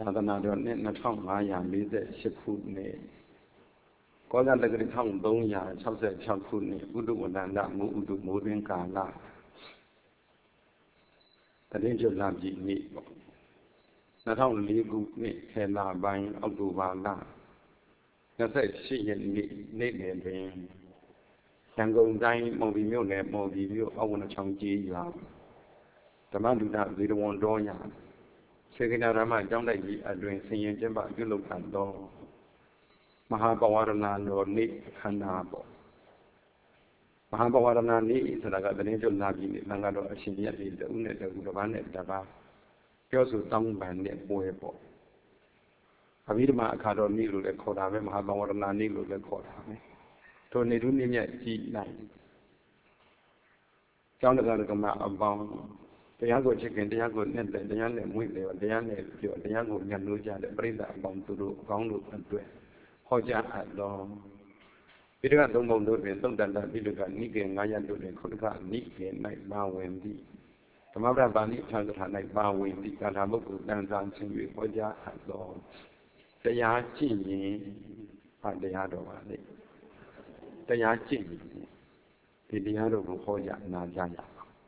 သာသနာတော်နှစ်2548ခုနှစ်ကောဇာတက္ကရာ1366ခုနှစ်ဥဒုဝနန္တမိုးဥဒုမိုးတွင်ကာလတရင်ကျွလာပြည်နေ့ပေါ့2004ခုနှစ်ခေလပိုင်းအောက်တိုဘာလ28ရက်နေ့လယ်တွင်ရန်ကုန်တိုင်းမော်ဘီမြို့နယ်မော်ဘီမြို့အဝနချောင်းကြီးရွာဓမ္မဒုဒဇေတဝန်တော်ရစေကနာဓမ္မကျောင်းတိုက်ကြီးအတွင်ဆင်ရင်ကျင်းပပြုလုပ်ခံတော်မဟာပဝရဏတော်နေ့အခမ်းအနားပေါ့မဟာပဝရဏနေ့ဆိုတာကတရင်ကျွလာပြည်နေ့သံဃာတော်အရှင်မြတ်တွေတဦးနဲ့တဦးတစ်ပါးနဲ့တစ်ပါးပြောဆိုတောင်းပန်တဲ့ပွဲပေါ့အဘိဓမ္မာအခါတော်နေ့လို့လည်းခေါ်တာပဲမဟာပဝရဏနေ့လို့လည်းခေါ်တာပဲထိုနေ့ထူးနေ့မြတ်ကြည်နိုင်ကျောင်းတရားဓမ္မအပေါင်းတရားကိုချစ်ခင်တရားကိုနဲ့တရားနဲ့မွေ့တယ်တရားနဲ့ပြောတရားကိုညှလို့ကြတဲ့ပြိဿအပေါင်းသူတို့အကောင်းတို့အတွက်ဟောကြားအပ်တော်ပိဋကသုံးပုံတို့တွင်သုတ်တန်တပိဋကနိကေ9ရပ်တို့တွင်ခုတ္တကနိကေ၌ပါဝင်သည်ဓမ္မပဒပါဠိထံကထာ၌ပါဝင်သည်ကာထာမုတ်ကိုတန်ဆန်းခြင်း၍ဟောကြားအပ်တော်တရားကျင့်ရင်ဟာတရားတော်ပါလေတရားကျင့်ရင်ဒီတရားတော်ကိုဟောကြားနာကြားရ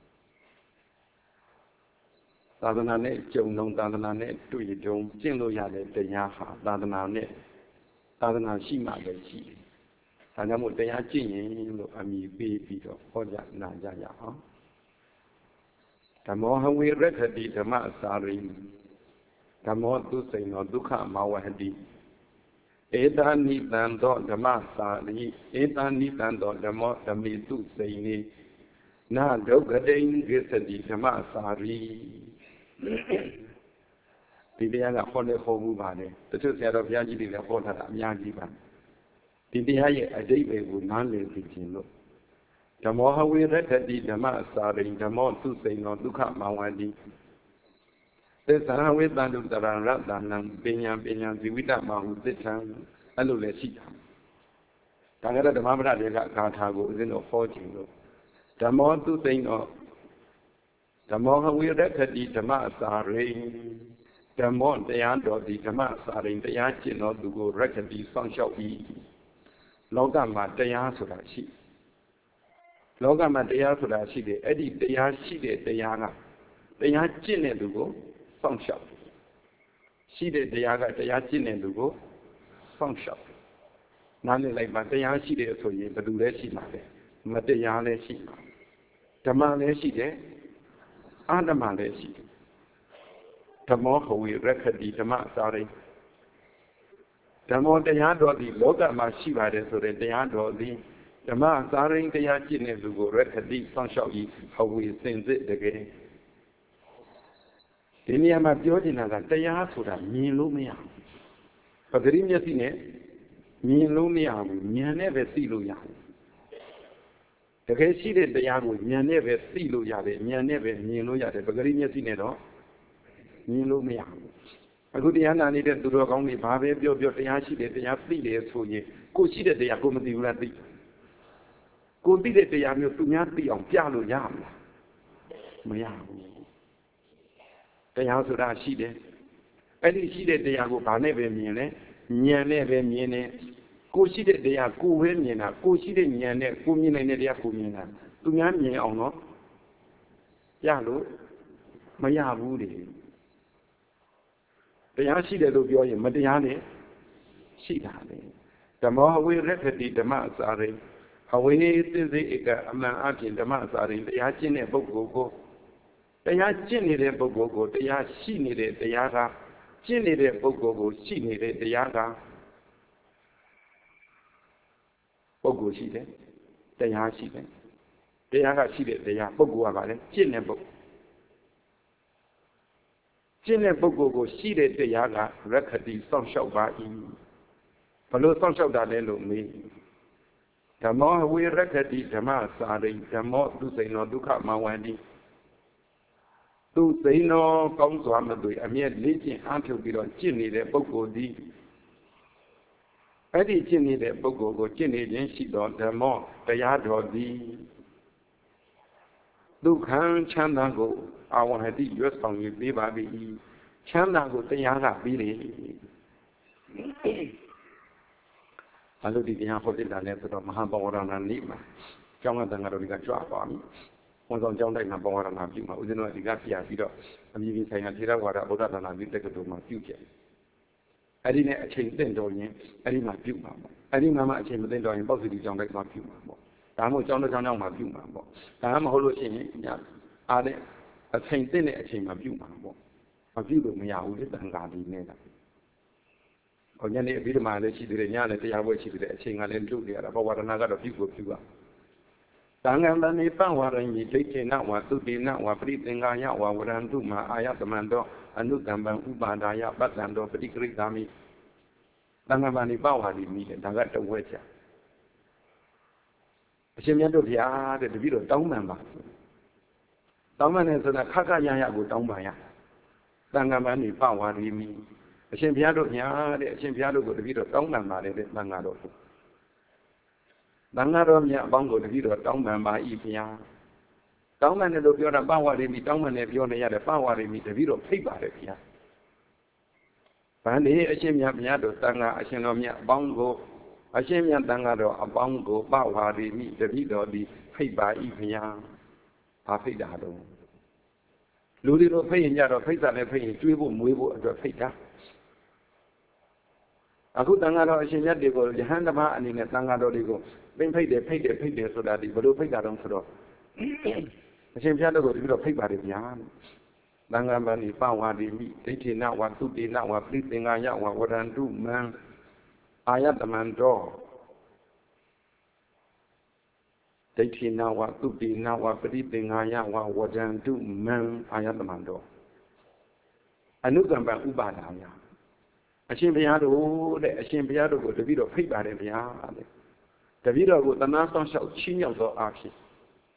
သာသနာနဲ့ကြုံလုံးသာသနာနဲ့တွေ့ကြုံကျင့်လို့ရတဲ့တရားဟာသာသနာနဲ့သာသနာရှိမှပဲရှိတယ်။ဒါကြောင့်မို့တရားကျင့်ရင်လို့အမည်ပေးပြီးတော့ဟောကြားနာကြရအောင်။ဓမ္မောဟဝေရခတိဓမ္မအစာရိဓမ္မောသူစိန်သောဒုက္ခမဝဟတိဧတာနိတံသောဓမ္မစာရိဧတာနိတံသောဓမ္မောဓမ္မိသူစိန်နိနာဒုက္ခတိင်ကိစ္စတိဓမ္မစာရိဒီတရားကဟောလဲဟောမှုပါလေတချို့ဆရာတော်ဘုရားကြီးတွေလည်းဟောထားတာအများကြီးပါဒီတရားရဲ့အဓိပ္ပာယ်ကိုနားလည်သိခြင်းလို့ဓမ္မောဟဝေရခတိဓမ္မအစာရိဓမ္မောသူစိန်သောဒုက္ခမဝန္တိသစ္စာဝိတန္တုတရရတနံပညာဇီဝိတမဟုသစ္ဆံအဲ့လိုလည်းရှိတာဒါကြတဲ့ဓမ္မပဒတွေကဂါထာကိုဦးဇင်းတို့ဟောခြင်းလို့ဓမ္မောသူစိန်သောဓမ္မောဟဝေရခတိဓမ္မအစာရိဓမ္မောတရားတော်ဒီဓမ္မအစာရိတရားကျင့်တော်သူကိုရခတိစောင့်ရှောက်ပြီးလောကမှာတရားဆိုတာရှိလောကမှာတရားဆိုတာရှိတယ်အဲ့ဒီတရားရှိတဲ့တရားကတရားကျင့်တဲ့သူကိုစောင့်ရှောက်ရှိတဲ့တရားကတရားကျင့်တဲ့သူကိုစောင့်ရှောက်နားလည်လိုက်ပါတရားရှိတယ်ဆိုရင်ဘယ်သူလဲရှိမှာလဲမတရားလည်းရှိမှာဓမ္မလည်းရှိတယ်အဓမ္မလည်းရှိတယ်ဓမ္မောဟဝေရခတိဓမ္မအစာရိဓမ္မောတရားတော်ဒီလောကမှာရှိပါတယ်ဆိုတဲ့တရားတော်ဒီဓမ္မအစာရိတရားကျင့်တဲ့လူကိုရခတိစောင့်ရှောက်ပြီးဟဝေစင်စစ်တကယ်ဒီနေရာမှာပြောချင်တာကတရားဆိုတာမြင်လို့မရဘူးပဂရိမျက်စိနဲ့မြင်လို့မရဘူးဉာဏ်နဲ့ပဲသိလို့ရတယ်တကယ်ရှိတဲ့တရားကိုဉာဏ်နဲ့ပဲသိလို့ရတယ်ဉာဏ်နဲ့ပဲမြင်လို့ရတယ်ပဂရိမျက်စိနဲ့တော့မြင်လို့မရဘူးအခုတရားနာနေတဲ့သူတော်ကောင်းတွေဘာပဲပြောပြောတရားရှိတယ်တရားသိတယ်ဆိုရင်ကိုရှိတဲ့တရားကိုမသိဘူးလားသိကိုသိတဲ့တရားမျိုးသူများသိအောင်ပြလို့ရမလားမရဘူးတရားဆိုတာရှိတယ်အဲ့ဒီရှိတဲ့တရားကိုဘာနဲ့ပဲမြင်လဲဉာဏ်နဲ့ပဲမြင်တယ်ကိုရှိတဲ့တရားကိုပဲမြင်တာကိုရှိတဲ့ဉာဏ်နဲ့ကိုမြင်နိုင်တဲ့တရားကိုမြင်တာသူများမြင်အောင်တော့ရလို့မရဘူးလေတရားရှိတယ်လို့ပြောရင်မတရားနဲ့ရှိတာလေဓမ္မောဝေရခတိဓမ္မအစာရိအဝေသစ္စေဧကအမှန်အပြင်ဓမ္မအစာရိတရားကျင့်တဲ့ပုဂ္ဂိုလ်ကိုတရားကျင့်နေတဲ့ပုဂ္ဂိုလ်ကိုတရားရှိနေတဲ့တရားကကျင့်နေတဲ့ပုဂ္ဂိုလ်ကိုရှိနေတဲ့တရားကပုဂ္ဂိုလ်ရှိတယ်တရားရှိတယ်တရားကရှိတဲ့တရားပုဂ္ဂိုလ်ကပါလေကျင့်တဲ့ပုဂ္ဂိုလ်ကျင့်တဲ့ပုဂ္ဂိုလ်ကိုရှိတဲ့တရားကရခတိစောင့်ရှောက်ပါ၏ဘလို့စောင့်ရှောက်တာလဲလို့မေးဓမ္မောဝေရခတိဓမ္မစာရိဓမ္မောသူစိန်သောဒုက္ခမဝန္တိသူစိန်သောကောင်းစွာမသွေအမျက်လေးကျင့်အားထုတ်ပြီးတော့ကျင့်နေတဲ့ပုဂ္ဂိုလ်သည်အဲ့ဒီကျင့်နေတဲ့ပုဂ္ဂိုလ်ကိုကျင့်နေခြင်းရှိသောဓမ္မောတရားတော်သည်ဒုက္ခချမ်းသာကိုအာဝဟတိရွတ်ဆောင်၍ပေးပါ၏ချမ်းသာကိုတရားကပြီးတယ်ဘာလို့ဒီတရားဟောပြတာလဲဆိုတော့မဟာပဝရဏနေ့မှာကျောင်းကတန်ဃာတော်တွေကကြွသွားပြီဝန်ဆောင်ကျောင်းတိုက်မှာပဝရဏပြုမှာဦးဇင်းတို့ကဒီကပြပြီးတော့အမြင့်ဆိုင်ရာထေရဝါဒဗုဒ္ဓဘာသာပြုတက္ကသိုလ်မှာပြုကြတယ်အဲ့ဒီနဲ့အချိန်တင့်တော်ရင်အဲ့ဒီမှာပြုမှာပေါ့အဲ့ဒီမှာအချိန်မတင့်တော်ရင်ပေါ့စီတီကျောင်းတိုက်မှာပြုမှာပေါ့ဒါမှမဟုတ်ကျောင်းတစ်ကျောင်းမှာပြုမှာပေါ့ဒါမှမဟုတ်လို့ရှိရင်ညအားတဲ့အချိန်တင့်တဲ့အချိန်မှာပြုမှာပေါ့မပြုလို့မရဘူးလေတန်ဃာဒီနဲ့ကဟောညနေအပြီးဓမ္မလည်းရှိသေးတယ်ညလည်းတရားပွဲရှိသေးတယ်အချိန်ကလည်းပြုတ်နေရတာဘဝရဏကတော့ပြုကိုပြုရသံဃာတဏိပဝရဏိဒိဋ္ဌိနဝသုတိနဝပရိသင်္ဃာယဝဝရန္တုမအာယတမန္တောအနုကမ္ပံဥပါဒာယပတ္တံတောပฏิကရိတာမိသံဃာတဏိပဝရဏိမိတဲ့ဒါကတဝဲချအရှင်မြတ်တို့ဗျာတဲ့တပည့်တော်တောင်းပန်ပါတောင်းပန်တယ်ဆိုတာခက်ခက်ရရကိုတောင်းပန်ရသံဃာတဏိပဝရဏိမိအရှင်ဘုရားတို့ညာတဲ့အရှင်ဘုရားတို့ကိုတပည့်တော်တောင်းပန်ပါတယ်တဲ့သံဃာတော်သံဃာတော်မြတ်အပေါင်းကိုတပည့်တော်တောင်းပန်ပါ၏ဘုရားတောင်းပန်တယ်လို့ပြောတာပဝရိမိတောင်းပန်တယ်ပြောနေရတယ်ပဝရိမိတပည့်တော်ဖိတ်ပါတယ်ဘုရားဗန္ဒီအရှင်မြတ်ဘုရားတို့သံဃာအရှင်တော်မြတ်အပေါင်းကိုအရှင်မြတ်သံဃာတော်အပေါင်းကိုပဝရိမိတပည့်တော်သည်ဖိတ်ပါ၏ဘုရားဘာဖိတ်တာတော့လူတွေတော့ဖိတ်ရင်ကြတော့ဖိတ်တာလည်းဖိတ်ရင်ကျွေးဖို့မွေးဖို့အတွက်ဖိတ်တာအခုတန်ဃာတော်အရှင်မြတ်တွေကိုယဟန်ဓမ္မအနေနဲ့တန်ဃာတော်တွေကိုပင်ဖိတ်တယ်ဆိုတာဒီဘလို့ဖိတ်တာတော့ဆိုတော့အရှင်ဘုရားတို့ကိုဒီလိုဖိတ်ပါတယ်ဗျာသံဃာမဏိပဝါဒီမိဒိဋ္ဌိနဝသုတိနဝပရိသင်္ဃာယဝဝရန္တုမံအာယတမန္တောဒိဋ္ဌိနဝသုတိနဝပရိသင်္ဃာယဝဝရန္တုမံအာယတမန္တောအနုကမ္ပံဥပါဒာယအရှင်ဘုရားတို့တဲ့အရှင်ဘုရားတို့ကိုတပည့်တော်ဖိတ်ပါတယ်ဗျာတဲ့တပည့်တော်ကိုသနာဆောင်လျှောက်ချီးမြှောက်သောအားဖြင့်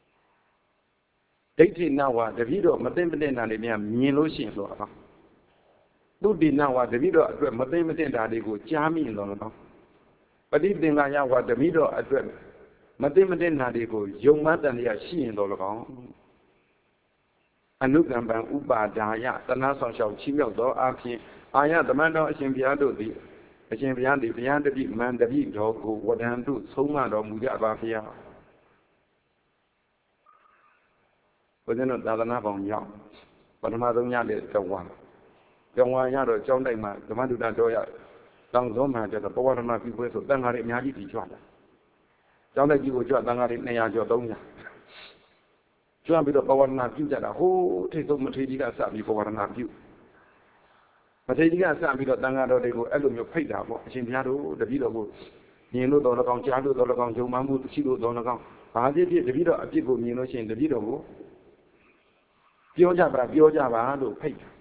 ဒိဋ္ဌိနဝတပည့်တော်မသိမသိတာတွေများမြင်လို့ရှိရင်တော့သုတိနဝတပည့်တော်အတွက်မသိမသိတာတွေကိုကြားမိရင်တော့ပฏิသင်္ဃာယဝတပည့်တော်အတွက်မသိမသိတာတွေကိုယုံမှတန်တရားရှိရင်တော့၎င်းအနုကမ္ပံဥပါဒာယသနာဆောင်လျှောက်ချီးမြှောက်သောအားဖြင့်အာယတမန္တောအရှင်ဘုရားတို့သည်အရှင်ဘုရားသည်ဘုရားတပိမန္တပိတော်ကိုဝဒံတုဆုံးမတော်မူကြပါဘုရားဘုရားတို့သာသနာပေါင်းရောက်ပထမဆုံးရတဲ့ကြောင်းဝါရတော့ကျောင်းတိုက်မှာဓမ္မဒုတတော်ရတောင်စုံမှာကျတော့ပဝရဏပြုပွဲဆိုတန်ဃာတွေအများကြီးတည်ကြွလာကျောင်းတိုက်ကြီးကိုကြွတန်ဃာတွေ200ကျော်300ကြွပြီးတော့ပဝရဏပြုကြတာဟိုးထိတ်ဆုံးမထေရကြီးကစပြီးပဝရဏပြုမထေရကြီးကစပြီးတော့တန်ဃာတော်တွေကိုအဲ့လိုမျိုးဖိတ်တာပေါ့အရှင်ဘုရားတို့တပည့်တော်ကိုမြင်လို့တော်၎င်းကြားလို့တော်၎င်းဂျုံမှမှုရှိလို့တော်၎င်းဘာဖြစ်ဖြစ်တပည့်တော်အပြစ်ကိုမြင်လို့ရှိရင်တပည့်တော်ကိုပြောကြပါလို့ဖိတ်တာ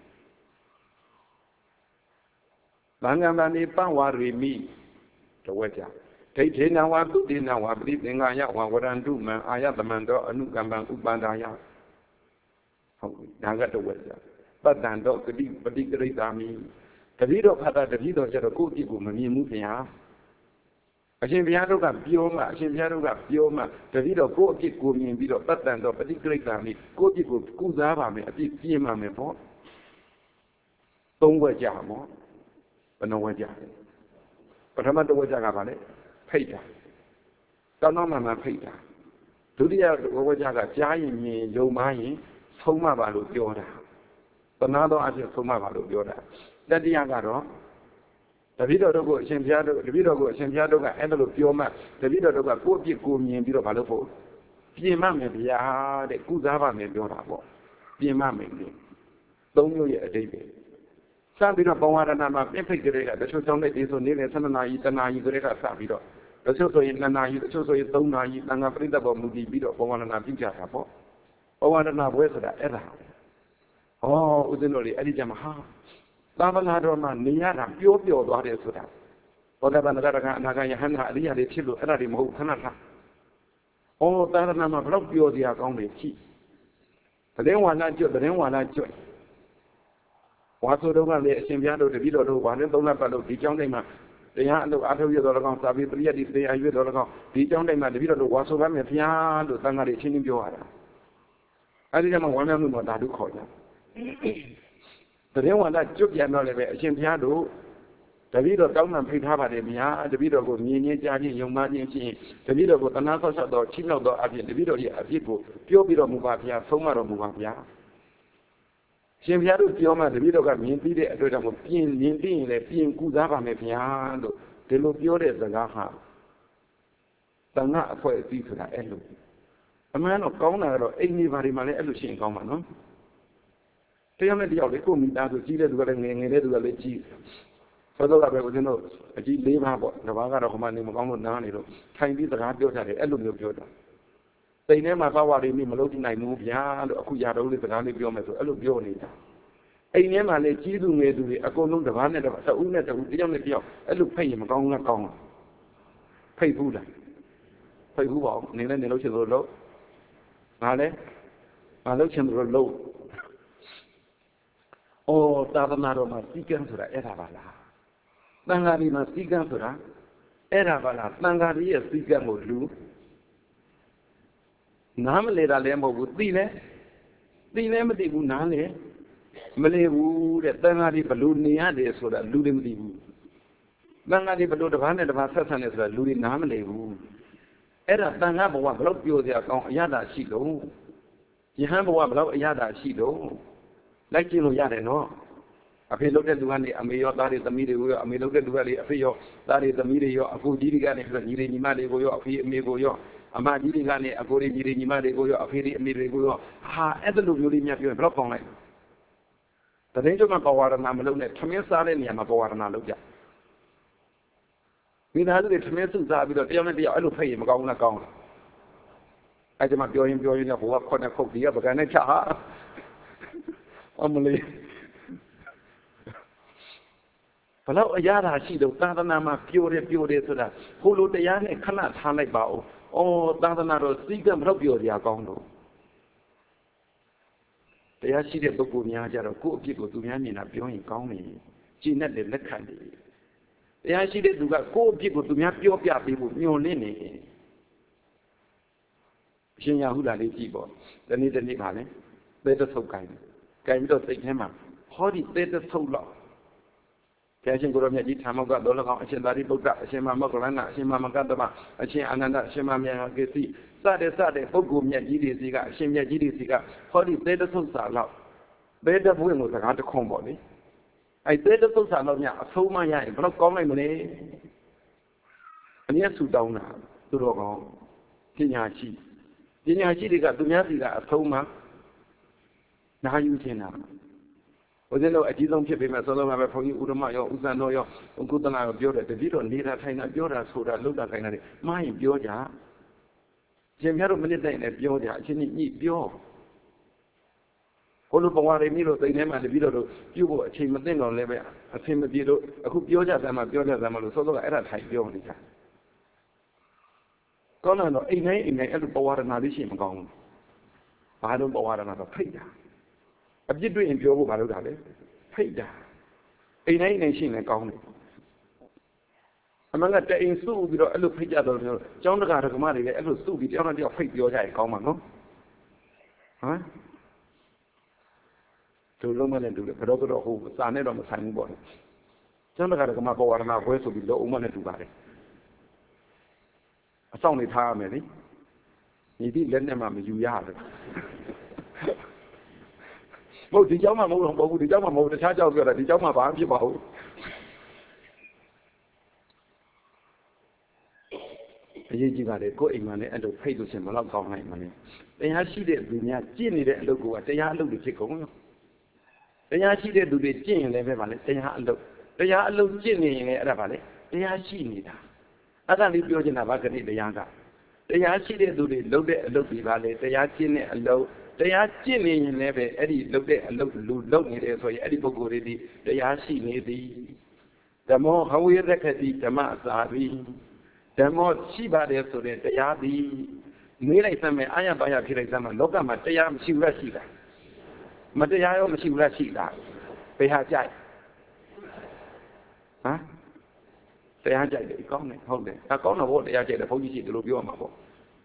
သံဃာမဏိပဝရိမိတဝက်ကြဒိဋ္ဌိနဝသုတိနဝပရိသင်္ဃာယဝဝရန္တုမံအာယတမန္တောအနုကမ္ပံဥပါဒာယဟုတ်ဒါကတဝက်ကြပတ္တံတော့ဂတိပฏิကရိတာမိတပည့်တော်ဖတ်တာတပည့်တော်ကျတော့ကိုယ့်အပြစ်ကိုမမြင်ဘူးခင်ဗျာအရှင်ဘုရားတို့ကပြောမှတပည့်တော်ကိုယ့်အပြစ်ကိုမြင်ပြီးတော့ပတ္တံတော့ပฏิကရိတာမိကိုယ့်အပြစ်ကိုကုစားပါမယ်အပြစ်ပြင်းပါမယ်ပေါ့သုံးဝက်ကြပေါ့ဘယ်နှဝက်ကြပထမတဝက်ကြကပါလေဖိတ်တာတောင်းမှဖိတ်တာဒုတိယဝက်ကြကကြားရင်မြင်ယုံမှရင်ဆုံးမပါလို့ပြောတာသနာတော်အဖြစ်ဆုံးမပါလို့ပြောတာတတိယကတော့တပည့်တော်တို့ကိုအရှင်ဘုရားတို့တပည့်တော်ကိုအရှင်ဘုရားတို့ကအဲ့ဒါလိုပြောမှတပည့်တော်တို့ကကိုယ့်အပြစ်ကိုမြင်ပြီးတော့မလုပ်ဖို့ပြင်မမယ်ဗျာတဲ့ကုစားပါမယ်ပြောတာပေါ့ပြင်မမယ်လေသုံးမျိုးရဲ့အဓိပ္ပာယ်စပြီးတော့ဘဝရဏမှာပြည့်ဖိတ်ကြတဲ့ကတချို့ကြောင့်လည်းဒီဆိုနေတဲ့7နာရီတနာရီကြတဲ့ကစပြီးတော့တချို့ဆိုရင်2နာရီတချို့ဆိုရင်3နာရီတန်ခါပြိတ္တပေါ်မူတည်ပြီးတော့ဘဝရဏပြုကြတာပေါ့ဘဝရဏဘွဲဆိုတာအဲ့ဒါဦးဇင်းတို့လေအဲ့ဒီကြမှာသာသနာတော်မှာနေရတာပြောသွားတယ်ဆိုတာဘောဓဘာနဂရကအနာဂယဟန္တာအရိယာတွေဖြစ်လို့အဲ့ဒါတွေမဟုတ်ခဏသာသာသနာမှာဘယ်တော့ပြောစရာကောင်းတယ်ရှိသတင်းဝါလာကျွတ်ဝါဆိုတော့ကလည်းအရှင်ဘုရားတို့တပည့်တော်တို့ဘာနဲ့3လပတ်လို့ဒီကျောင်းတိုင်းမှာတရားအလုပ်အားထုတ်ရတော်၎င်းစာပေပရိယတ်ဒီတရားရွေးတော်၎င်းဒီကျောင်းတိုင်းမှာတပည့်တော်တို့ဝါဆိုပါမယ်ဘုရားလို့သံဃာတွေချင်းချင်းပြောရတာအဲ့ဒီကမှဝမ်းမြောက်မှုမှာဓာတုခေါ်ကြတသတင်းဝါဒကျွတ်ပြန်တော့လည်းပဲအရှင်ဘုရားတို့တပည့်တော်တောင်းပန်ဖိတ်ထားပါတယ်ဗျာတပည့်တော်ကိုမြင်ချင်းကြားချင်းယုံမှချင်းဖြင့်တပည့်တော်ကိုတနာဆောက်ရှောက်တော်ချိမြောက်တော်အဖြစ်တပည့်တော်ရဲ့အဖြစ်ကိုပြောပြီးတော်မူပါဗျာဆုံးမတော်မူပါဗျာရှင်ဘုရားတို့ပြောမှတပည့်တော်ကမြင်ပြီးတဲ့အတွက်ကြောင့်ပြင်မြင်ပြီးရင်လည်းပြင်ကူစားပါမယ်ဗျာလို့ဒီလိုပြောတဲ့စကားဟာတန်ခါအဖွဲ့အစည်းဆိုတာအဲ့လိုအမှန်တော့ကောင်းတာကတော့အိမ်ကြီးဘာတွေမှလည်းအဲ့လိုရှိရင်ကောင်းပါနော်တယောက်နဲ့တယောက်လေကိုမိသားစုကြီးတဲ့သူကလည်းငယ်ငယ်တဲ့သူကလည်းကြီးဆိုတော့ပဲဦးဇင်းတို့အကြီး၄ပါးပေါ့တစ်ပါးကတော့ခမနေမကောင်းလို့နားနေလို့ထိုင်ပြီးစကားပြောကြတယ်အဲ့လိုမျိုးပြောတာတိမ်ထဲမှာသွားဝရီမိမလုပ်နိုင်ဘူးဗျာလို့အခုရတော့လေးစကားလေးပြောမယ်ဆိုအဲ့လိုပြောနေတာအိမ်ထဲမှာလည်းကြီးသူငယ်သူတွေအကုန်လုံးတစ်ပါးနဲ့တစ်ပါးတဦးနဲ့တဦးတယောက်နဲ့တယောက်အဲ့လိုဖိတ်ရင်မကောင်းဘူးလားကောင်းလားဖိတ်ဘူးလားဖိတ်ဘူးပါဘူးနေလည်းနေလို့ချင်လို့လို့ငါလည်းငါလို့ချင်လို့လို့အော်သာသနာတော်မှာစီကံဆိုတာအဲ့ဒါပါလားတန်ဃာဒီမှာစီကံဆိုတာအဲ့ဒါပါလားတန်ဃာဒီရဲ့စီကံကိုလူနားမလဲတာလည်းမဟုတ်ဘူးသိလဲမသိဘူးနားလဲမလဲဘူးတဲ့တန်ဃာဒီဘလို့နေရတယ်ဆိုတာလူတွေမသိဘူးတန်ဃာဒီဘလို့တစ်ပါးနဲ့တစ်ပါးဆက်ဆံနေဆိုတာလူတွေနားမလဲဘူးအဲ့ဒါတန်ဃာဘဝဘလို့ပြောစရာကောင်းအရသာရှိလို့ယဟန်ဘဝဘလို့အရသာရှိလို့လိုက်ကြည့်လို့ရတယ်နော်အဖေလုပ်တဲ့လူကနေအမေရောသားတွေသမီးတွေကိုရောအမေလုပ်တဲ့လူကလေအဖေရောသားတွေသမီးတွေရောအကိုကြီးတွေကနေပြီးတော့ညီတွေညီမတွေကိုရောအဖေအမေကိုရောအမကြီးတွေကနေအကိုတွေညီတွေညီမတွေကိုရောအဖေတွေအမေတွေကိုရောဟာအဲ့ဒါလိုမျိုးလေးများပြောရင်ဘယ်တော့ကောင်းလိုက်တရင်ကျုံမှာပဝါရဏမလုပ်နဲ့ထမင်းစားတဲ့နေရာမှာပဝါရဏလုပ်ကြမိသားစုတွေထမင်းစုစားပြီးတော့တယောက်နဲ့တယောက်အဲ့လိုဖိတ်ရင်မကောင်းဘူးလားကောင်းလားအဲ့ဒီမှာပြောရင်တော့ဘဝခွနဲ့ခုတ်ဒီကပကံနဲ့ချဟာအမလေးဘလို့အရာသာရှိတော့သာသနာမှာပြောတယ်ဆိုတာဟိုလိုတရားနဲ့ခဏထားလိုက်ပါဦး။အော်သာသနာတော်စီကံဘလို့ပြောစရာကောင်းတော့တရားရှိတဲ့ပုဂ္ဂိုလ်များကြတော့ကိုယ့်အဖြစ်ကိုသူများမြင်တာပြောရင်ကောင်းနေ။ကြည်နဲ့လက်ခံနေ။တရားရှိတဲ့သူကကိုယ့်အဖြစ်ကိုသူများပြောပြပေးဖို့ညှော်လင့်နေ။အရှင်ရဟုလာလေးကြည့်ပေါ့။ဒီနေ့ပါလေ။သေတဆုပ်ကိုင်းပြီးတော့စိတ်ထဲမှာဟောဒီသေတဆုပ်လောက်ဘုရားရှင်ကိုရောမြတ်ကြီးထာမောကတော်၎င်းအရှင်သာရိပုတ္တအရှင်မမောက္ကလဏအရှင်မမကတ္တမအရှင်အာနန္ဒအရှင်မမြတ်ကေစီစတဲ့ပုဂ္ဂိုလ်မြတ်ကြီးတွေစီကအရှင်မြတ်ကြီးတွေစီကဟောဒီသေတဆုပ်စာလောက်သေတဘွင့်ကိုစကားတခွန်းပေါ့လေအဲ့သေတဆုပ်စာလောက်ညအဆုံးမရရင်ဘယ်တော့ကောင်းနိုင်မလဲအမြတ်ဆူတောင်းတာသူတော်ကောင်းပညာရှိတွေကသူများစီကအဆုံးမနာယူခြင်းတာဦးဇင်းတို့အကြီးဆုံးဖြစ်ပေမဲ့စောစောမှာပဲဘုန်းကြီးဥရမရောဥဇံတော်ရောကုသနာရောပြောတယ်တတိတော်နေတာထိုင်တာပြောတာဆိုတာလှုပ်တာခိုင်းတာတွေမှားရင်ပြောကြရှင်ပြတို့မနစ်တိုင်းလည်းပြောကြအချင်းညှိပြောဟိုလိုပဝါရီမိလို့တိတ်ထဲမှာတတိတော်တို့ပြုဖို့အချိန်မသိတော့လည်းပဲအချိန်မပြေလို့အခုပြောကြတယ်မှာလို့စောစောကအဲ့ဒါထိုင်ပြောနေကြကောင်းတော့အိမ်တိုင်းအဲ့လိုပဝါရဏလေးရှိမကောင်းဘူးဘာလို့ပဝါရဏတော့ဖိတ်တာအပြစ်တွေ့ရင်ပြောဖို့မလုပ်တာလေဖိတ်တာအိမ်တိုင်းရှိရင်ကောင်းတယ်အမှန်ကတအိမ်စုပြီးတော့အဲ့လိုဖိတ်ကြတော့ကျောင်းတကာဓမ္မတွေလည်းအဲ့လိုစုပြီးတယောက်နဲ့တယောက်ဖိတ်ပြောကြရင်ကောင်းမှာနော်ဟမ်တို့လုံးမနဲ့တူတယ်ဘယ်တော့ဟိုစာနဲ့တော့မဆိုင်ဘူးပေါ့ကျောင်းတကာဓမ္မပေါ်ဝါဒနာဘွဲဆိုပြီးလုံးအောင်မနဲ့တူပါတယ်အဆောင်နေထားရမယ်လေညီတိလက်နဲ့မှမယူရဘူးမဟုတ်ဒီเจ้าမှမဟုတ်တော့ဘူးဒီเจ้าမှမဟုတ်တခြားเจ้าပြောတာဒီเจ้าမှဘာမှဖြစ်ပါဘူးအရေးကြီးပါတယ်ကိုယ်အိမ်မှာလည်းအဲ့လိုဖိတ်လို့ရှင်မလောက်ကောင်းနိုင်မလဲတရားရှိတဲ့သူများကြင့်နေတဲ့အလုပ်ကတရားအလုပ်တွေဖြစ်ကုန်ရောတရားရှိတဲ့သူတွေကြင့်ရင်လည်းပဲပါလေတရားအလုပ်ကြင့်နေရင်လည်းအဲ့ဒါပါလေတရားရှိနေတာအဲ့ဒါလေးပြောချင်တာဗာခဏတရားကတရားရှိတဲ့သူတွေလုပ်တဲ့အလုပ်တွေပါလေတရားကျင့်တဲ့အလုပ်တရားကျင့်နေရင်လည်းပဲအဲ့ဒီလုပ်တဲ့အလုပ်လူလုပ်နေတယ်ဆိုရင်အဲ့ဒီပုဂ္ဂိုလ်တွေဒီတရားရှိနေသည်ဓမ္မောဟဝေရခတိဓမ္မအစာပြီးဓမ္မောရှိပါတယ်ဆိုတဲ့တရားသည်မေးလိုက်စမ်းမယ်အာရပါရဖြစ်လိုက်စမ်းမယ်လောကမှာတရားမရှိဘူးလားရှိလားမတရားရောမရှိဘူးလားရှိလားဘယ်ဟာကြိုက်ဟမ်တရားကြိုက်တယ်ကောင်းတယ်ဟုတ်တယ်ဒါကောင်းတော့ဘုရားကြိုက်တယ်ဘုန်းကြီးရှိတယ်လို့ပြောမှာပေါ့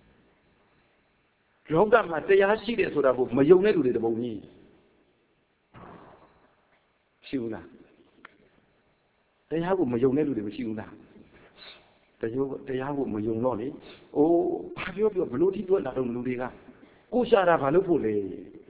လောကမှာတရားရှိတယ်ဆိုတာကိုမယုံတဲ့လူတွေတပုံကြီးရှိဘူးလားတရားကိုမယုံတဲ့လူတွေမရှိဘူးလားတရားကိုမယုံတော့လေအိုးဘာပြောဘလို့ထိတွေ့လာတော့လူတွေကကိုရှာတာဘာလို့ဖို့လဲ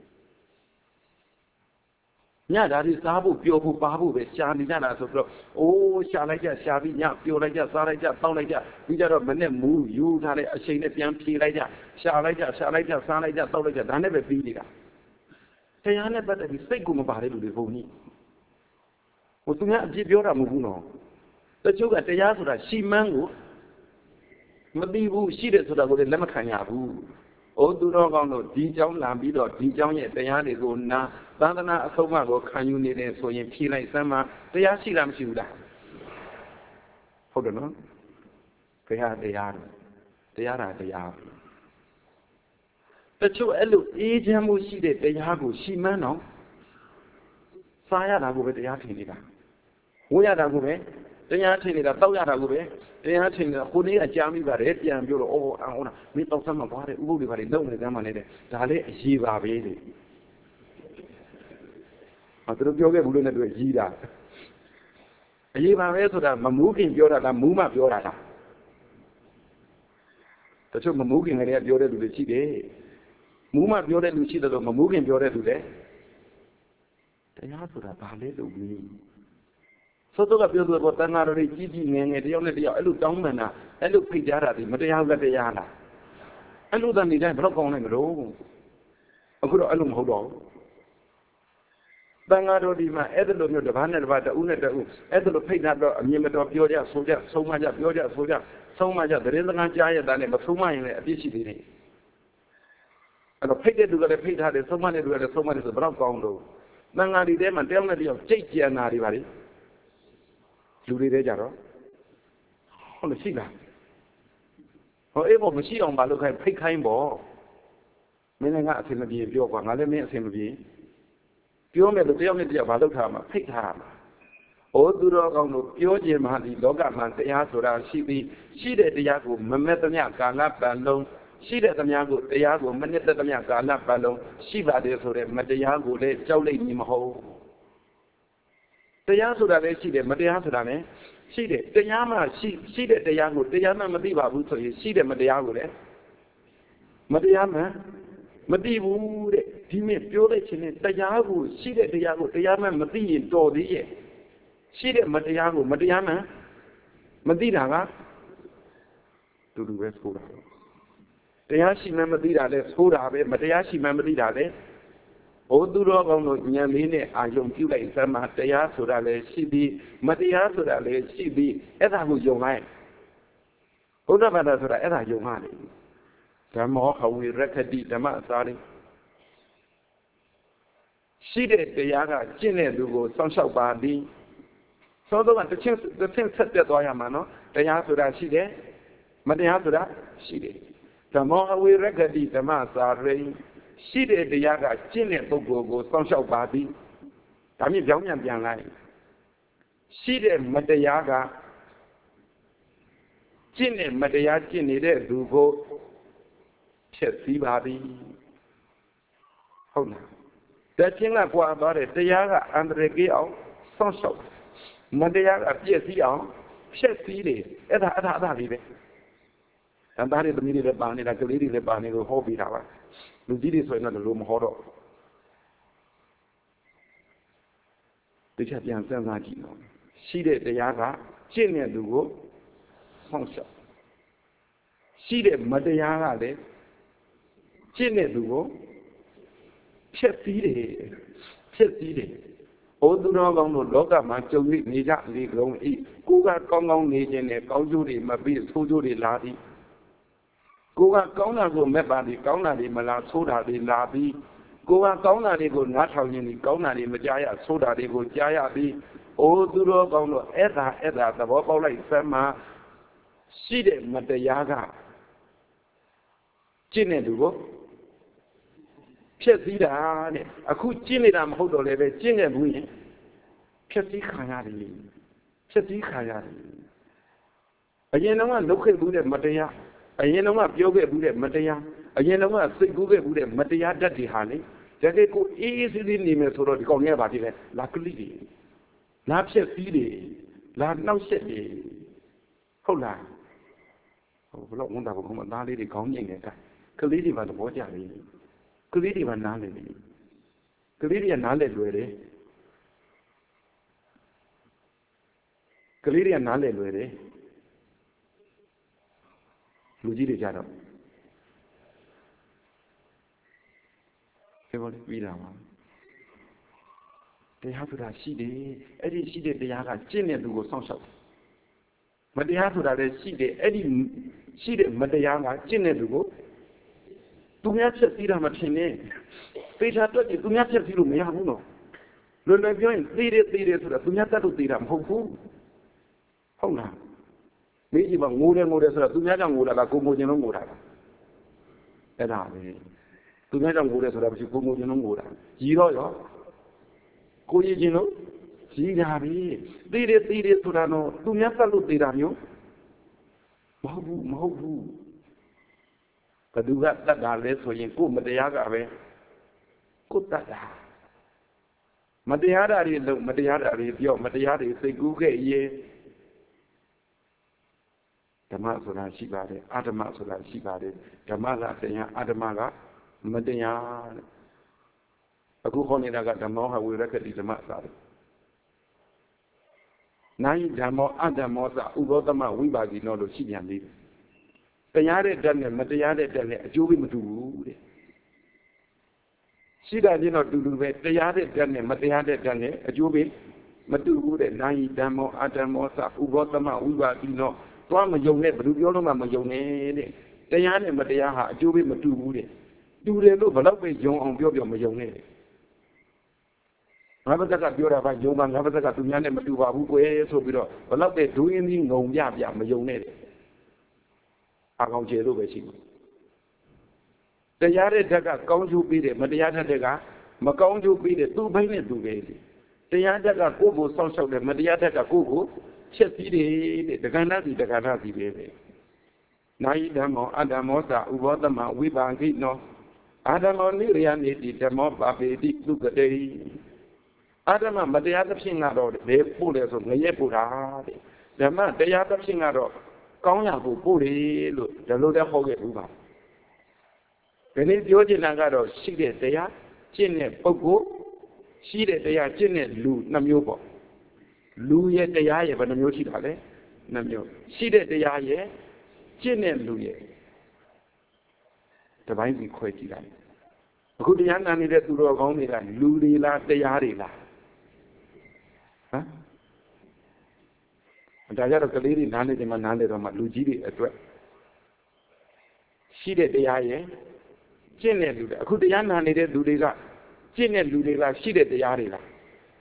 ညဓာတ်စားဖို့ပျော်ဖို့ပါဖို့ပဲရှာနေကြတာဆိုတော့အိုးရှာလိုက်ကြရှာပြီးညပျော်လိုက်ကြစားလိုက်ကြတောက်လိုက်ကြပြီးကြတော့မနဲ့မူးယူထားတဲ့အချိန်နဲ့ပြန်ဖြေလိုက်ကြရှာလိုက်ကြစားလိုက်ကြတောက်လိုက်ကြဒါနဲ့ပဲပြီးနေတာတရားနဲ့ပတ်သက်ပြီးစိတ်ကိုမပါတဲ့လူတွေဘုံကြီးဟိုသူများအပြစ်ပြောတာမဟုတ်ဘူးနော်တချို့ကတရားဆိုတာရှီမန်းကိုမသိဘူးရှိတယ်ဆိုတာကိုလည်းလက်မခံရဘူး။အိုးသူတော်ကောင်းတို့ဒီကြောင်းလာပြီးတော့ဒီကြောင်းရဲ့တရားတွေကိုနာသာသနာအဆုံးအမကိုခံယူနေတယ်ဆိုရင်ဖြေလိုက်စမ်းမှာတရားရှိလားမရှိဘူးလား။ဟုတ်တယ်နော်။ဘုရားတရားတရားတချို့အဲ့လိုအေးချမ်းမှုရှိတဲ့တရားကိုရှီမန်းတော့စားရတာကိုပဲတရားထင်နေတာ။ဝိရတာကိုပဲတရားထင်နေတာတောက်ရတာကိုပဲတရားထင်နေတာကိုနေ့ကကြားမိပါတယ်ပြန်ပြောတော့အော်အောင်လားမင်းတောက်ဆမ်းမှာသွားတယ်ဥပုပ်တွေပါလေလုံနေကြမှာလေဒါလည်းအရေးပါပဲလေသူတို့ပြောခဲ့ဘူးလို့နဲ့တွေ့ရေးတာအရေးပါပဲဆိုတာမမူးခင်ပြောတာလားမူးမှပြောတာလားတချို့မမူးခင်ကလေးကပြောတဲ့လူတွေရှိတယ်မူးမှပြောတဲ့လူရှိတယ်လို့မမူးခင်ပြောတဲ့လူလည်းတရားဆိုတာဘာလဲလို့ပြီးသောတော့ကပြောတော့တန်ဃာတော်တွေကြီးငယ်တယောက်နဲ့တယောက်အဲ့လိုတောင်းပန်တာအဲ့လိုဖိတ်ကြားတာဒီမတရားဘူးတရားလားအဲ့လိုတန်နေတိုင်းဘယ်တော့ကောင်းနိုင်မလို့အခုတော့အဲ့လိုမဟုတ်တော့တန်ဃာတော်ဒီမှာအဲ့လိုမျိုးတစ်ပါးနဲ့တစ်ပါးတဦးနဲ့တဦးအဲ့လိုဖိတ်တာတော့အမြင်မတော်ပြောကြဆိုကြဆုံးမကြပြောကြဆိုကြဆုံးမကြသတင်းစကားကြားရတာနဲ့မဆုံးမရင်လည်းအပြစ်ရှိသေးတယ်အဲ့တော့ဖိတ်တဲ့သူကလည်းဖိတ်ထားတယ်ဆုံးမတဲ့သူကလည်းဆုံးမတယ်ဆိုဘယ်တော့ကောင်းတော့တန်ဃာဒီထဲမှာတယောက်နဲ့တယောက်ကြိတ်ကြံတာတွေပါလေလူတွေကြတော့ဟုတ်လို့ရှိလားဟောအေးဘောမရှိအောင်ပါလို့ခိုင်းဖိတ်ခိုင်းပေါ့မင်းလည်းငါအဆင်မပြေပြောကွာငါလည်းမင်းအဆင်မပြေပြောမယ်လို့တယောက်နဲ့တယောက်ဘာလုပ်ထားမှာဖိတ်ထားမှာဩသူတော်ကောင်းတို့ပြောခြင်းမှဒီလောကမှာတရားဆိုတာရှိပြီးရှိတဲ့တရားကိုမမဲ့သမျှကာလပတ်လုံးရှိတဲ့သမျှကိုတရားကိုမနစ်သက်သမျှကာလပတ်လုံးရှိပါတယ်ဆိုတဲ့မတရားကိုလည်းကြောက်လိမ့်မည်မဟုတ်တရားဆိုတာလည်းရှိတယ်မတရားဆိုတာလည်းရှိတယ်တရားမှရှိတဲ့တရားကိုတရားမှမသိပါဘူးဆိုရင်ရှိတဲ့မတရားကိုလည်းမတရားမှမသိဘူးတဲ့ဒီမြင်ပြောတဲ့ချင်းနဲ့တရားကိုရှိတဲ့တရားကိုတရားမှမသိရင်တော်သေးရဲ့ရှိတဲ့မတရားကိုမတရားမှမသိတာကတူတူပဲဆိုတာတရားရှိမှမသိတာလည်းဆိုတာပဲမတရားရှိမှမသိတာလည်းဘုသူတော်ကောင်းတို့ဉာဏ်လေးနဲ့အာယုံပြုလိုက်စမ်းမှာတရားဆိုတာလည်းရှိပြီးမတရားဆိုတာလည်းရှိပြီးအဲ့ဒါကိုယုံလိုက်ဘုရားဘာသာဆိုတာအဲ့ဒါယုံရတယ်ဓမ္မောဟဝိရခတိဓမ္မအစာရင်းရှိတဲ့တရားကကျင့်တဲ့လူကိုစောင့်ရှောက်ပါသည်သောတော့တစ်ချင်းဆက်ပြတ်သွားရမှာနော်တရားဆိုတာရှိတယ်မတရားဆိုတာရှိတယ်ဓမ္မောဟဝိရခတိဓမ္မအစာရင်းရှိတဲ့တရားကကျင့်တဲ့ပုဂ္ဂိုလ်ကိုစောင့်ရှောက်ပါသည်ဒါမြင်ပြောင်းပြန်လိုက်ရှိတဲ့မတရားကကျင့်တဲ့မတရားကျင့်နေတဲ့သူကိုဖြည့်ဆည်းပါသည်ဟုတ်လားတခြင်းကကွာသွားတဲ့တရားကအန္တရာယ်ကြီးအောင်စောင့်ရှောက်မတရားကပြည့်စည်အောင်ဖြည့်ဆည်းတယ်အဲ့ဒါလေးပဲတန်သားတွေသမီးတွေလည်းပါနေတာကလေးတွေလည်းပါနေလို့ဟောပြီးတာပါလူကြီးတွေဆိုရင်တော့လို့မဟောတော့တခြားပြန်စဉ်းစားကြည့်တော့ရှိတဲ့တရားကကျင့်တဲ့သူကိုစောင့်ရှောက်ရှိတဲ့မတရားကလည်းကျင့်တဲ့သူကိုဖြည့်ဆည်းတယ်ဩသူတော်ကောင်းတို့လောကမှာကြုံရနေကြလေကုန်ဤကိုကကောင်းကောင်းနေခြင်းနဲ့ကောင်းကျိုးတွေမပြီးဆိုးကျိုးတွေလာသည်ကိုကကောင်းတာကိုမဲ့ပါသည်ကောင်းတာတွေမလားဆိုးတာတွေလာပြီးကိုကကောင်းတာတွေကိုနားထောင်ခြင်းဒီကောင်းတာတွေမကြားရဆိုးတာတွေကိုကြားရပြီးအိုးသူတော်ကောင်းတို့အဲ့ဒါသဘောပေါက်လိုက်စမ်းမှာရှိတဲ့မတရားကကျင့်တဲ့လူကိုဖြည့်ဆည်းတာတဲ့အခုကျင့်နေတာမဟုတ်တော့လည်းပဲကျင့်ခဲ့ဘူးရင်ဖြည့်ဆည်းခံရတယ်အရင်တော့လုပ်ခဲ့ဘူးတဲ့မတရားအရင်တော့ပြောခဲ့ဘူးတဲ့မတရားအရင်တော့စိတ်ကူးခဲ့ဘူးတဲ့မတရားတတ်တွေဟာလေတကယ်ကိုအေးအေးဆေးဆေးနေမယ်ဆိုတော့ဒီကောင်ကြီးကဘာဖြစ်လဲလာကလိတွေလာဖြစ်စည်းတွေလာနှောက်ရှက်တွေဟုတ်လားဘလို့ဝန်တာဘုံမသားလေးတွေခေါင်းငိမ့်နေတာကလေးတွေပါသဘောကျတယ်ကလေးတွေပါနားလည်တယ်ကလေးတွေကနားလည်လွယ်တယ်ကလေးတွေကနားလည်လွယ်တယ်လူကြီးတွေကြတော့ဒီလိုပြီးတာပါတရားဆိုတာရှိတယ်အဲ့ဒီရှိတဲ့တရားကကျင့်တဲ့သူကိုစောင့်ရှောက်မတရားဆိုတာလည်းရှိတယ်အဲ့ဒီရှိတဲ့မတရားကကျင့်တဲ့သူကိုသူများဖြစ်စည်းတာမထင်နဲ့သေချာတွက်ကြည့်သူများဖြစ်စည်းလို့မရဘူးနော်လွယ်လွယ်ပြောရင်သေတယ်ဆိုတာသူများတတ်လို့သေတာမဟုတ်ဘူးဟုတ်လားမိကြီးကငိုတယ်ဆိုတာသူများကြောင့်ငိုတာလားကိုငိုခြင်းလုံးငိုတာလားအဲ့ဒါပဲသူများကြောင့်ငိုတယ်ဆိုတာမရှိကိုငိုခြင်းလုံးငိုတာကြီးတော့ရောကိုရည်ခြင်းလုံးကြီးတာပဲသေတယ်ဆိုတာတော့သူများတတ်လို့သေတာမျိုးမဟုတ်ဘူးဘသူကတတ်တာလဲဆိုရင်ကိုမတရားကပဲကိုတတ်တာမတရားတာတွေလုံးမတရားတာတွေပြောမတရားတွေစိတ်ကူးခဲ့ရေးဓမ္မဆိုတာရှိပါတယ်အဓမ္မဆိုတာရှိပါတယ်ဓမ္မကတရားအဓမ္မကမတရားတဲ့အခုခေါ်နေတာကဓမ္မောဟဝေရကတိဓမ္မစာတယ်နိုင်ဓမ္မောအဓမ္မောစဥဘောသမဝိပါကိနောလို့ရှိပြန်သေးတယ်တရားတဲ့ဓာတ်နဲ့မတရားတဲ့ဓာတ်နဲ့အကျိုးမတူဘူးတဲ့ရှိတာချင်းတော့တူတူပဲတရားတဲ့ဓာတ်နဲ့မတရားတဲ့ဓာတ်နဲ့အကျိုးမတူဘူးတဲ့နိုင်ဓမ္မောအဓမ္မောစဥဘောသမဝိပါကိနောသွားမယုံနဲ့ဘယ်လိုပြောလို့မှမယုံနဲ့တဲ့တရားနဲ့မတရားဟာအကျိုးမတူဘူးတဲ့တူတယ်လို့ဘယ်တော့ပဲယုံအောင်ပြောမယုံနဲ့ငါဘာသာကပြောတာကယုံပါငါဘာသာကသူများနဲ့မတူပါဘူးကွယ်ဆိုပြီးတော့ဘယ်တော့ပဲဒူးရင်းကြီးငုံပြမယုံနဲ့အကောင်ကျေလို့ပဲရှိတယ်တရားတဲ့ဓာတ်ကကောင်းကျိုးပေးတယ်မတရားတဲ့ဓာတ်ကမကောင်းကျိုးပေးတယ်သူ့ဘိုင်းနဲ့သူပဲတရားဓာတ်ကကိုယ့်ကိုစောင့်ရှောက်တယ်မတရားဓာတ်ကကိုယ့်ကိုချက်ပြီးတယ်တဲ့ဒကန္တစီပဲနိုင်ဓမ္မောအဓမ္မောစဥဘောသမဝိပါကိနောအာဓမ္မောနိရိယနေတိဓမ္မောပါပေတိသုကတေအာဓမ္မမတရားသဖြင့်ကတော့ဘယ်ပို့လဲဆိုငရဲပို့တာတဲ့ဓမ္မတရားသဖြင့်ကတော့ကောင်းရာကိုပို့တယ်လို့ဒီလိုတည်းဟောခဲ့ဘူးပါဒီနေ့ပြောချင်တာကတော့ရှိတဲ့တရားကျင့်တဲ့ပုဂ္ဂိုလ်ရှိတဲ့တရားကျင့်တဲ့လူနှစ်မျိုးပေါ့လူရဲ့တရားရဲ့ဘယ်နှမျိုးရှိတာလဲနှစ်မျိုးရှိတဲ့တရားရဲ့ကျင့်တဲ့လူရဲ့တစ်ပိုင်းစီခွဲကြည့်လိုက်အခုတရားနာနေတဲ့သူတော်ကောင်းတွေကလူတွေလားတရားတွေလားဟမ်ဒါကြတော့ကလေးတွေနားနေတယ်မှနားနေတော့မှလူကြီးတွေအတွက်ရှိတဲ့တရားရဲ့ကျင့်တဲ့လူတွေအခုတရားနာနေတဲ့လူတွေကကျင့်တဲ့လူတွေလားရှိတဲ့တရားတွေလား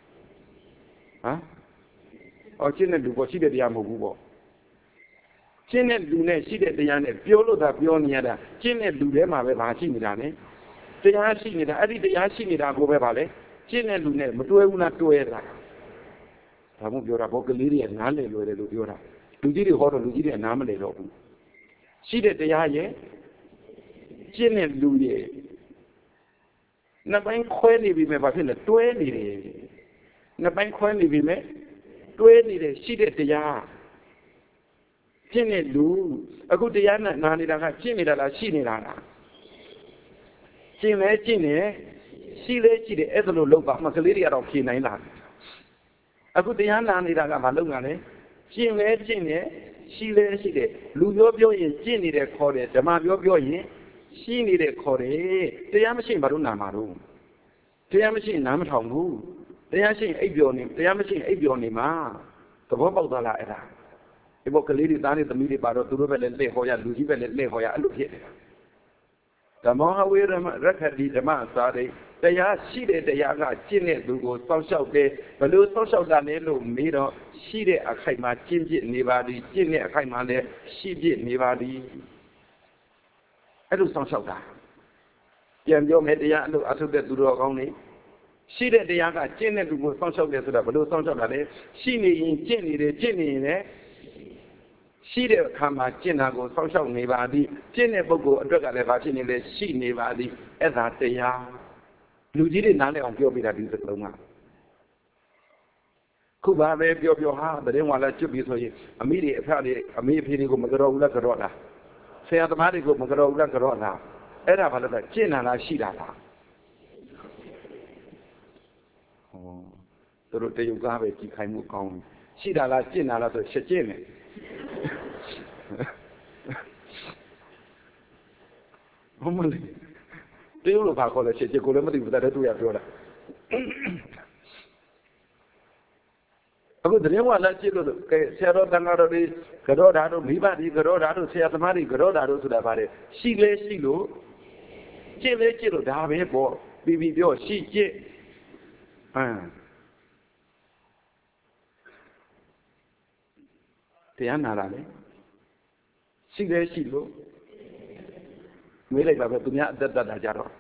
ကျင့်တဲ့လူပေါ့ရှိတဲ့တရားမဟုတ်ဘူးပေါ့ကျင့်တဲ့လူနဲ့ရှိတဲ့တရားနဲ့ပြောလို့သာပြောနေရတာကျင့်တဲ့လူထဲမှာပဲဘာရှိနေတာလဲတရားရှိနေတာအဲ့ဒီတရားရှိနေတာကိုပဲဗာလဲကျင့်တဲ့လူနဲ့မတွဲဘူးလားတွဲတာဒါမှမပြောတာဘောကလေးတွေကနားလည်လွယ်တယ်လို့ပြောတာလူကြီးတွေဟောတော့လူကြီးတွေကနားမလည်တော့ဘူးရှိတဲ့တရားရဲ့ကျင့်တဲ့လူရဲ့နှစ်ပိုင်းခွဲနေပြီမဲ့ဘာဖြစ်လဲတွဲနေတယ်နှစ်ပိုင်းခွဲနေပြီမဲ့တွဲနေတယ်ရှိတဲ့တရားကျင့်တဲ့လူအခုတရားနဲ့နာနေတာကကျင့်နေတာလားရှိနေတာလားကျင့်လဲကျင့်နေရှိလဲရှိတယ်အဲ့ဒါလိုလုပ်ပါမှကလေးတွေကတော့ဖြေနိုင်လားအခုတရားနာနေတာကမလုပ်တာလဲကျင့်လဲကျင့်နေရှိလဲရှိတယ်လူပြောရင်ကျင့်နေတယ်ခေါ်တယ်ဓမ္မပြောရင်ရှိနေတယ်ခေါ်တယ်တရားမရှိဘာလို့နာမှာတော့တရားမရှိနားမထောင်ဘူးတရားရှိအိပ်ပျော်နေတရားမရှိအိပ်ပျော်နေမှာသဘောပေါက်သွားလားအဲ့ဒါဒီဘောကလေးတွေသားတွေသမီးတွေပါတော့သူတို့ပဲလည်းလက်ဟောရလူကြီးပဲလည်းလက်ဟောရအဲ့လိုဖြစ်တယ်ဓမ္မောဟဝေရခတိဓမ္မစာရိတရားရှိတဲ့တရားကကျင့်တဲ့သူကိုစောင့်ရှောက်တယ်ဘယ်လိုစောင့်ရှောက်တာလဲလို့မေးတော့ရှိတဲ့အခိုက်မှာကျင့်ပြစ်နေပါသည်ကျင့်တဲ့အခိုက်မှာလည်းရှိပြစ်နေပါသည်အဲ့လိုစောင့်ရှောက်တာပြန်ပြောမယ်တရားအဲ့လိုအထုတဲ့သူတော်ကောင်းနေရှိတဲ့တရားကကျင့်တဲ့သူကိုစောင့်ရှောက်တယ်ဆိုတာဘယ်လိုစောင့်ရှောက်တာလဲရှိနေရင်ကျင့်နေတယ်ကျင့်နေရင်လည်းရှိတဲ့အခါမှာကျင့်တာကိုစောင့်ရှောက်နေပါသည်ကျင့်တဲ့ပုဂ္ဂိုလ်အတွက်ကလည်းဘာဖြစ်နေလဲရှိနေပါသည်အဲ့ဒါတရားလူကြီးတွေနားလည်အောင်ပြောပြတာဒီစကားလုံးကခုပါပဲပြောဟာတရင်ဝါလာကျွတ်ပြီးဆိုရင်အမိတွေအဖတွေအမေအဖေတွေကိုမကြောက်ဘူးလားကြောက်လားဆရာသမားတွေကိုမကြောက်ဘူးလားကြောက်လားအဲ့ဒါဘာလို့လဲကျင့်တာလားရှိတာလားဟောသူတို့တယုတ်ကားပဲကြည်ခိုင်မှုကောင်းရှိတာလားကျင့်တာလားဆိုချက်ကျင့်တယ်ဘုမလေးတယုတ်လိုဘာခေါ်လဲချက်ကျင့်ကိုလည်းမသိဘူးတဲ့တူရပြောတာအခုတရင်ဝါလာကြည့်လို့ကဲဆရာတော်တန်ဃာတော်တွေကြောဓာတ်တို့မိဘတွေကြောဓာတ်တို့ဆရာသမားတွေကြောဓာတ်တို့ဆိုတာပါတယ်ရှိလဲရှိလို့ကျင့်လဲကျင့်လို့ဒါပဲပေါ့ပြီးပြောရှိကျင့်တရားနာလာလေရှိလဲရှိလို့မေးလိုက်ပါပဲသူများအသက်တတ်တာကြတော့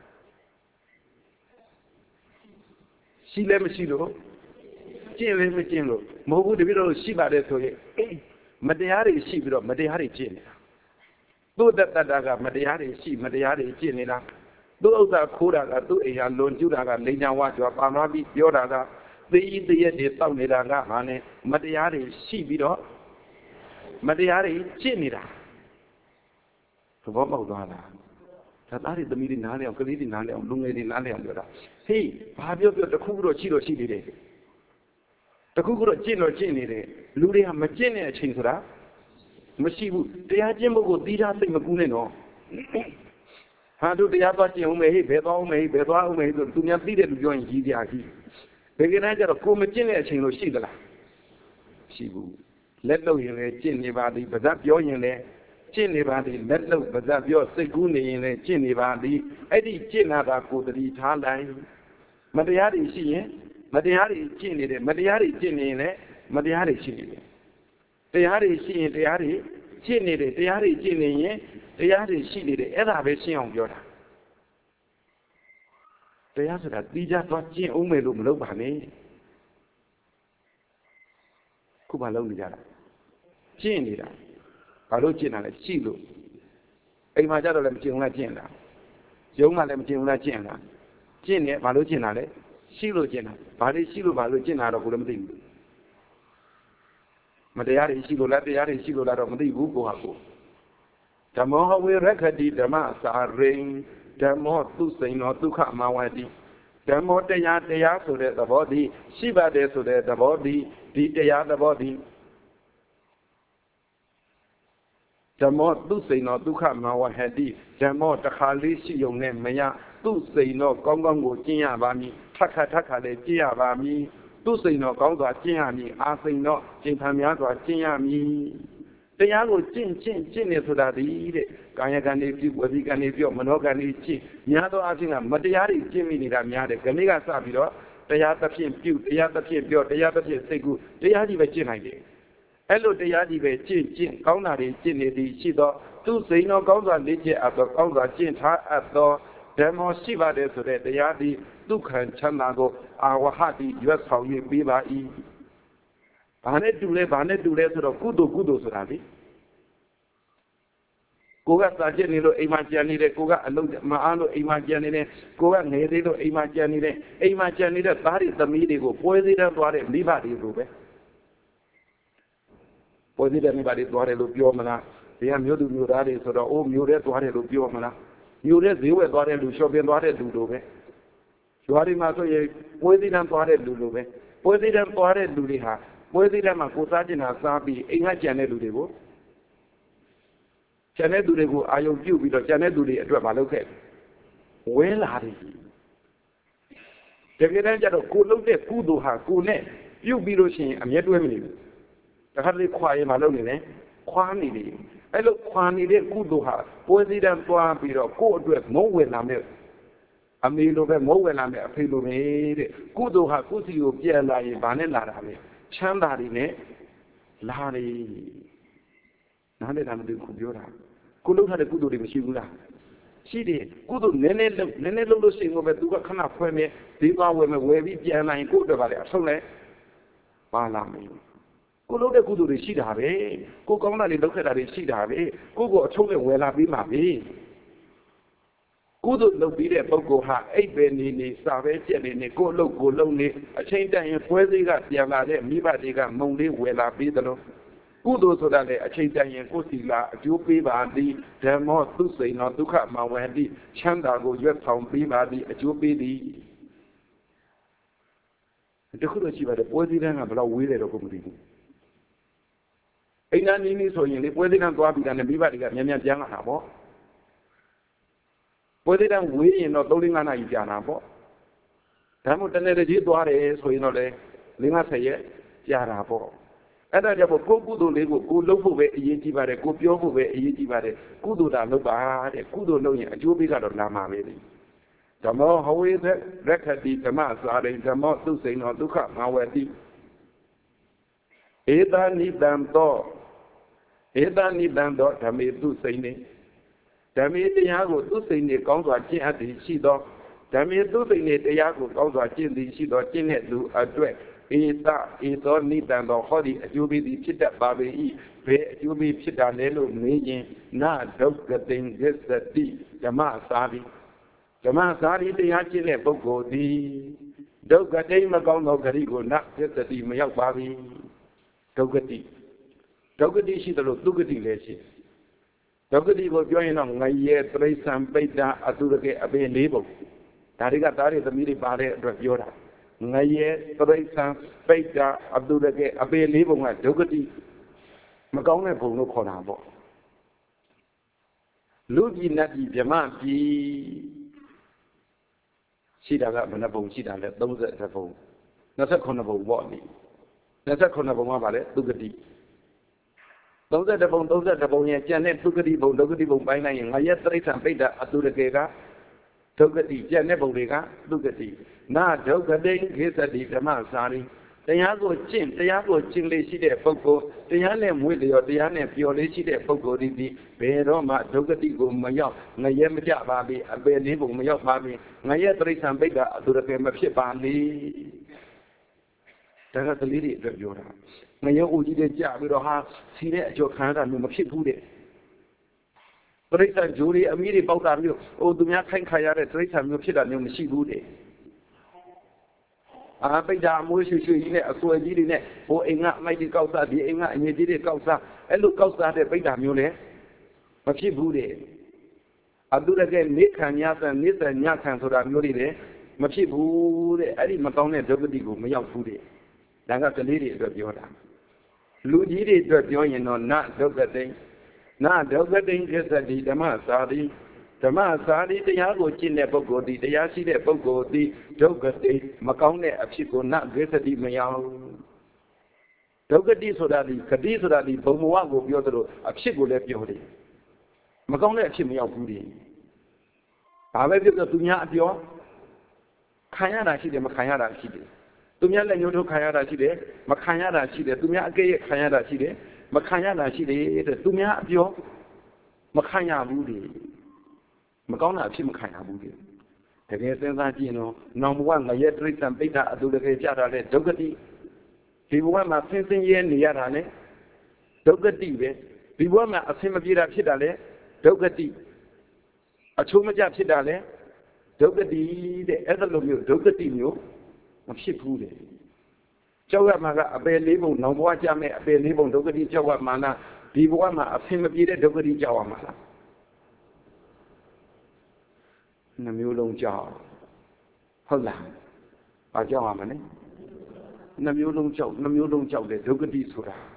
ရှိလဲမရှိလို့ကျင့်လဲမကျင့်လို့မဟုတ်ဘူးတပည့်တော်ရှိပါတယ်ဆိုရင်မတရားတွေရှိပြီးတော့မတရားတွေကျင့်နေတာသူ့တတ်တာကမတရားတွေရှိမတရားတွေကျင့်နေတာသူ့ဥစ္စာခိုးတာကသူ့အိမ်ဟာလွန်ကျူးတာကလိန်ညာဝါကြွားပါမပြီးပြောတာကသေဤတရက်တွေတောက်နေတာကဟာနဲ့မတရားတွေရှိပြီးတော့မတရားတွေကျင့်နေတာသဘောပေါက်သွားလားဒါသားတွေသမီးတွေနားလည်အောင်ကလေးတွေနားလည်အောင်လူငယ်တွေနားလည်အောင်ပြောတာဟေးဘာပြောတခုခုတော့ရှိတော့ရှိနေတယ်တခုခုတော့ကျင့်တော့ကျင့်နေတယ်လူတွေကမကျင့်တဲ့အချိန်ဆိုတာမရှိဘူးတရားကျင့်ဖို့ကိုသီးခြားသိမကူးနဲ့တော့ဟာတို့တရားသွားကျင့်အောင်မေးဟေးဘယ်သွားအောင်မေးဘယ်သွားအောင်မေးဆိုသူများသိတဲ့လူပြောရင်ကြီးကြကြီးဘယ်ကနေ့ကျတော့ကိုမကျင့်တဲ့အချိန်လို့ရှိသလားရှိဘူးလက်လုံရင်လည်းကျင့်နေပါသည်ပါဇက်ပြောရင်လည်းကျင့်နေပါသည်လက်လုံပါဇက်ပြောစိတ်ကူးနေရင်လည်းကျင့်နေပါသည်အဲ့ဒီကျင့်တာကိုတတိထားလိုက်မတရားတွေရှိရင်မတရားတွေကျင့်နေတယ်မတရားတွေကျင့်နေရင်လည်းမတရားတွေရှိနေတယ်တရားတွေရှိရင်တရားတွေကျင့်နေတယ်တရားတွေကျင့်နေရင်တရားတွေရှိနေတယ်အဲ့ဒါပဲရှင်းအောင်ပြောတာတရားဆိုတာတီးခြားသွားကျင့်အောင်မယ်လို့မလုပ်ပါနဲ့ခုမှလုပ်နေကြတာကျင့်နေတာဘာလို့ကျင့်တာလဲရှိလို့အိမ်မှာကြတော့လည်းမကျင့်ဘူးလားကျင့်တာရုံးကလည်းမကျင့်ဘူးလားကျင့်တာကျင့်နေဘာလို့ကျင့်တာလဲရှိလို့ကျင့်တာဘာတွေရှိလို့ဘာလို့ကျင့်တာတော့ကိုလည်းမသိဘူးမတရားတွေရှိလို့လားတရားတွေရှိလို့လားတော့မသိဘူးကိုဟာကိုဓမ္မောဝေရခတိဓမ္မစာရိန်ဓမ္မောသူစိန်သောဒုက္ခမဝတိဓမ္မောတရားဆိုတဲ့သဘောတည်းရှိပါတယ်ဆိုတဲ့သဘောတည်းဒီတရားသဘောတည်းဓမ္မောသူစိန်သောဒုက္ခမဝဟတိဓမ္မောတခါလေးရှိုံနဲ့မရသူစိန်သောကောင်းကောင်းကိုကျင့်ရပါမည်ထပ်ခါလေးကျင့်ရပါမည်သူစိန်သောကောင်းစွာကျင့်ရမည်အာစိန်သောကျင့်ခံများစွာကျင့်ရမည်တရားကိုကျင့်နေဆိုတာဒီတဲ့ကာယကံတွေပြုဝစီကံတွေပြုမနောကံတွေကျင့်များသောအားဖြင့်ကမတရားတွေကျင့်မိနေတာများတယ်ခဏကစပြီးတော့တရားသဖြင့်ပြုတရားသဖြင့်ပြောတရားသဖြင့်စိတ်ကူတရားကြီးပဲကျင့်နိုင်တယ်အဲ့လိုတရားကြီးပဲကျင့်ကောင်းတာတွေကျင့်နေသည်ရှိသောသူစိန်သောကောင်းစွာလေ့ကျင့်အပ်သောကောင်းစွာကျင့်ထားအပ်သောဓမ္မောရှိပါတယ်ဆိုတဲ့တရားသည်ဒုက္ခချမ်းသာကိုအာဝဟတိရွတ်ဆောင်၍ပေးပါ၏ဘာနဲ့တူလဲဆိုတော့ကုသိုလ်ဆိုတာလေကိုကစာကျက်နေလို့အိမ်မှာကြံနေတယ်ကိုကအလုံးမအားလို့အိမ်မှာကြံနေတယ်ကိုကငယ်သေးလို့အိမ်မှာကြံနေတယ်အိမ်မှာကြံနေတဲ့သားတွေသမီးတွေကိုပွဲသေးတယ်သွားတဲ့မိဘတွေလိုပဲပွဲသေးတယ်မိဘတွေသွားတယ်လို့ပြောမလားဒီကမျိုးသူမျိုးသားတွေဆိုတော့အိုးမျိုးတဲ့သွားတယ်လို့ပြောမလားမျိုးတဲ့ဈေးဝယ်သွားတဲ့လူရှော့ပင်သွားတဲ့လူလိုပဲရွာတွေမှာဆိုရင်ပွဲသေးတယ်သွားတဲ့လူလိုပဲပွဲသေးတယ်သွားတဲ့လူတွေဟာပွဲသေးတယ်မှာကိုစားကျင်တာစားပြီးအိမ်ကကြံတဲ့လူတွေကိုကျန်တဲ့သူတွေကိုအာယုံပြုတ်ပြီးတော့ကျန်တဲ့သူတွေအတွက်မလုပ်ခဲ့ဝဲလာတယ်တကယ်တမ်းကျတော့ကိုလုပ်တဲ့ကုသိုလ်ဟာကိုနဲ့ပြုတ်ပြီးလို့ရှိရင်အမျက်တွဲမနေဘူးတခါတလေခွာရင်မလုပ်နေနဲ့ခွာနေတယ်အဲ့လိုခွာနေတဲ့ကုသိုလ်ဟာပွဲစည်းတမ်းသွားပြီးတော့ကိုယ့်အတွက်မုန်းဝင်လာမဲ့အမေလိုပဲမုန်းဝင်လာမဲ့အဖေလိုပဲတဲ့ကုသိုလ်ဟာကိုယ့်စီကိုပြန်လာရင်ဘာနဲ့လာတာလဲချမ်းသာတွေနဲ့လာတယ်နားလည်တာမသိဘူးပြောတာကိုလုံးထားတဲ့ကုသိုလ်တွေမရှိဘူးလားရှိတယ်ကုသိုလ်နည်းနည်းလုပ်လို့ရှိရင်ပဲသူကခဏဖွဲမယ်ဒီသွားဝယ်မယ်ဝယ်ပြီးပြန်လာရင်ကိုယ့်အတွက်ပါလေအဆုံးလဲပါလာမယ်ကိုလုံးတဲ့ကုသိုလ်တွေရှိတာပဲကိုကောင်းတာတွေလုပ်ခဲ့တာတွေရှိတာပဲကိုကိုအဆုံးနဲ့ဝယ်လာပြီးမှပဲကုသိုလ်လုပ်ပြီးတဲ့ပုဂ္ဂိုလ်ဟာအိပ်ပဲနေစာပဲကြက်နေကိုယ်လုံးနေအချိန်တန်ရင်ပွဲစည်းကပြန်လာတဲ့မိဘတွေကမုံလေးဝယ်လာပြီးသလိုကုသိုလ်ဆိုတာလေအချိန်တန်ရင်ကိုယ်စီလာအကျိုးပေးပါသည်ဓမ္မောသူစိန်သောဒုက္ခမဝန္တိချမ်းသာကိုရွတ်ဆောင်ပေးပါသည်အကျိုးပေးသည်တခုတော့ရှိပါတယ်ပွဲစည်းတန်းကဘယ်တော့ဝေးတယ်တော့ကိုမသိဘူးအိမ်သားနီးဆိုရင်လေပွဲစည်းတန်းသွားပြီးတာနဲ့မိဘတွေကမြန်ပြန်လာတာပေါ့ပွဲစည်းတန်းဝေးရင်တော့3-5 နာရီကြာတာပေါ့ဒါမှမဟုတ်တနေ့တည်းသွားတယ်ဆိုရင်တော့လေ5-10 ရက်ကြာတာပေါ့အဲ့ဒါကြောင့်ကိုကုသိုလ်လေးကိုလုပ်ဖို့ပဲအရေးကြီးပါတယ်ကိုပြောဖို့ပဲအရေးကြီးပါတယ်ကုသိုလ်တာလုပ်ပါတဲ့ကုသိုလ်လုပ်ရင်အကျိုးပေးကတော့လာမှာပဲလေဓမ္မောဟဝေသရက္ခတိဓမ္မစာရိဓမ္မောသူစိန်သောဒုက္ခမဝတိဧတနိတံသောဓမ္မေသူစိန်နေဓမ္မေတရားကိုသူစိန်နေကောင်းစွာကျင့်အပ်သည်ရှိသောဓမ္မေသူစိန်နေတရားကိုကောင်းစွာကျင့်သည်ရှိသောကျင့်တဲ့လူအတွက်ဧသောနိတံသောဟောဒီအကျိုးပေးသည်ဖြစ်တတ်ပါပေ၏ဘယ်အကျိုးပေးဖြစ်တာလဲလို့မေးရင်နဒုက္ကတိင်ဂစ္စတိဓမ္မစာရိတရားကျင့်တဲ့ပုဂ္ဂိုလ်သည်ဒုက္ကတိမကောင်းသောဂရိကိုနဂစ္စတိမရောက်ပါဘူးဒုက္ကတိရှိတယ်လို့ဒုက္ကတိလည်းရှိဒုက္ကတိကိုပြောရင်တော့ငရဲတရိစ္ဆာန်ပိဋ္ဌာအတုရကေအပေ၄ပုံဒါတွေကသားတွေသမီးတွေပါတဲ့အတွက်ပြောတာငရဲတရိစ္ဆာန်ပိဋ္ဌာအတုရကေအပေ၄ပုံကဒုက္ကတိမကောင်းတဲ့ဘုံလို့ခေါ်တာပေါ့လူပြည်နတ်ပြည်ဗြဟ္မပြည်ရှိတာကဘယ်နှပုံရှိတာလဲ30ပုံ29ပုံပေါ့နိ29ပုံကပါလေဒုက္ကတိ30ပုံရဲ့ကျန်တဲ့ဒုက္ကတိပုံဒုက္ကတိပုံပိုင်းလိုက်ရင်ငရဲတရိစ္ဆာန်ပိဋ္ဌာအတုရကေကဒုက္ကတိကျန်တဲ့ပုံတွေကဒုက္ကတိနာဒုက္ကတိခေသတိဓမ္မစာရိတရားကိုကျင့်လေးရှိတဲ့ပုဂ္ဂိုလ်တရားနဲ့မွေ့လျော်တရားနဲ့ပျော်လေးရှိတဲ့ပုဂ္ဂိုလ်ဒီဘယ်တော့မှဒုက္ကတိကိုမရောက်ငရဲမကြပါဘူးအပယ်လေးပုံမရောက်ပါဘူးငရဲတရိစ္ဆာန်ပိဋ္ဌာအတုရကေမဖြစ်ပါလေဒါကကလေးတွေအတွက်ပြောတာငရဲဦးကြီးတွေကြပြီးတော့ဟာစီတဲ့အကျော်ခံရတာမျိုးမဖြစ်ဘူးတဲ့တရိစ္ဆာန်ဂျိုးတွေအမီးတွေပေါက်တာမျိုးသူများခိုင်းခါရတဲ့တရိစ္ဆာန်မျိုးဖြစ်တာမျိုးမရှိဘူးတဲ့ပိဋ္ဌာအမွှေးရွှေကြီးနဲ့အစွဲကြီးတွေနဲ့ဟိုအိမ်ကအမိုက်တွေကောက်စားဒီအိမ်ကအငြိကြီးတွေကောက်စားအဲ့လိုကောက်စားတဲ့ပိဋ္ဌာမျိုးလည်းမဖြစ်ဘူးတဲ့အတုရကေနေခံညသံနေသညခံဆိုတာမျိုးတွေလည်းမဖြစ်ဘူးတဲ့အဲ့ဒီမကောင်းတဲ့ဒုက္ခတိကိုမရောက်ဘူးတဲ့ဒါကကလေးတွေအတွက်ပြောတာလူကြီးတွေအတွက်ပြောရင်တော့နဒုက္ခတိကိစ္စတိဓမ္မစာရိတရားကိုကျင့်တဲ့ပုဂ္ဂိုလ်ဒီတရားရှိတဲ့ပုဂ္ဂိုလ်ဒီဒုက္ခတိမကောင်းတဲ့အဖြစ်ကိုနကိစ္စတိမရောက်ဒုက္ခတိဆိုတာဒီဂတိဆိုတာဒီဘုံဘဝကိုပြောသလိုအဖြစ်ကိုလည်းပြောတယ်မကောင်းတဲ့အဖြစ်မရောက်ဘူးတဲ့ဘာပဲပြောသူများအပြောခံရတာရှိတယ်မခံရတာရှိတယ်သူများလက်ညှိုးထိုးခံရတာရှိတယ်မခံရတာရှိတယ်သူများအကဲ့ရဲ့ခံရတာရှိတယ်မခံရတာရှိတယ်တဲ့သူများအပြောမခံရဘူးတဲ့မကောင်းတာအဖြစ်မခံရဘူးတဲ့တကယ်စဉ်းစားကြည့်ရင်တော့နောင်ဘဝငရဲတရိစ္ဆာန်ပိဋ္ဌာအတုရကေကြတာလေဒုက္ခတိဒီဘဝမှာဆင်းရဲနေရတာလေဒုက္ခတိပဲဒီဘဝမှာအဆင်မပြေတာဖြစ်တာလေဒုက္ခတိအချိုးမကျဖြစ်တာလေဒုက္ခတိတဲ့အဲ့ဒါလိုမျိုးဒုက္ခတိမျိုးမဖြစ်ဘူးတဲ့ကြောက်ရမှာကအပယ်လေးပုံနောင်ဘဝကြမဲ့အပယ်လေးပုံဒုက္ခတိကြောက်ရမှာလားဒီဘဝမှာအဆင်မပြေတဲ့ဒုက္ခတိကြောက်ရမှာလားနှမျိုးလုံးကြောက်ဟုတ်လားဘာကြောက်ရမလဲနှမျိုးလုံးကြောက်တဲ့ဒုက္ခတိ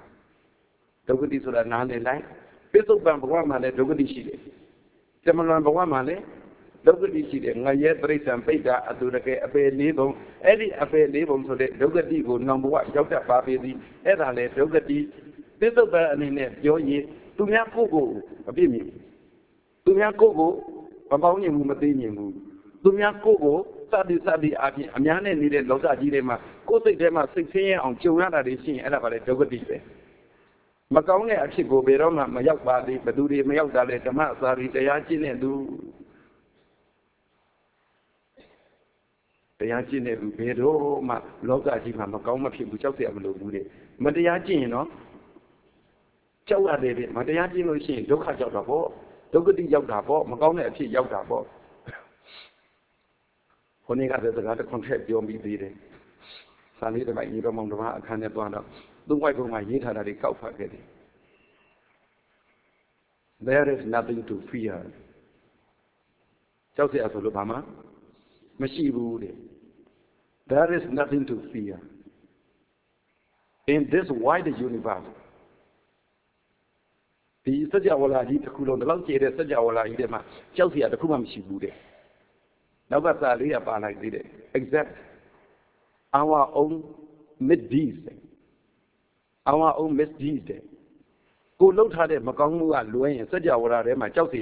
ဆိုတာနားလည်လိုက်ပိဿုပံဘဝမှာလည်းဒုက္ခတိရှိတယ်တမလွန်ဘဝမှာလည်းဒုက္ခတိရှိတယ်ငရဲတရိစ္ဆာန်ပိဋ္ဌာအတုရကေအပယ်လေးပုံအဲ့ဒီအပယ်လေးပုံဆိုတဲ့ဒုက္ခတိကိုနောင်ဘဝရောက်တတ်ပါပေသည်အဲ့ဒါလေဒုက္ခတိပိဿုပံအနေနဲ့ပြောရင်သူများကိုယ်အပြစ်မြင်သူများကိုယ်မပေါင်းညင်ဘူးမသိညင်ဘူးသူများကိုယ်စသည်အပြင်အများနဲ့နေတဲ့လောကကြီးထဲမှာကိုယ်စိတ်ထဲမှာစိတ်ဆင်းရဲအောင်ကြုံရတာတွေရှိရင်အဲ့ဒါပါလေဒုက္ခတိပဲမကောင်းတဲ့အဖြစ်ကိုဘယ်တော့မှမရောက်ပါသေးဘသူတွေမရောက်တာလဲဓမ္မစာရိတရားကျင့်တဲ့သူတရားကျင့်တဲ့လူဘယ်တော့မှလောကကြီးမှာမကောင်းမဖြစ်ဘူးကြောက်เสียမလို့ဘူးတဲ့မတရားကျင့်ရင်တော့ကြောက်ရတယ်တဲ့မတရားကျင့်လို့ရှိရင်ဒုက္ခကြောက်တာပေါ့ဒုက္ခတိရောက်တာပေါ့မကောင်းတဲ့အဖြစ်ရောက်တာပေါ့ Hone got the contract beyond me there. Sally the right needle among the man can have one up. The wife of my yet had a cow packet. There is nothing to fear. Chelsea as Obama, Mashi there is nothing to fear. In this wide universe, the Sajawala eat the Kulo, the Loki, the Sajawala Idema, Chelsea at the Kumam Shibude. Now that's a real like did it. Except our own misdeeds, our own misdeeds. Go load had it, Makangu and Luan, Sajawala, my Chelsea,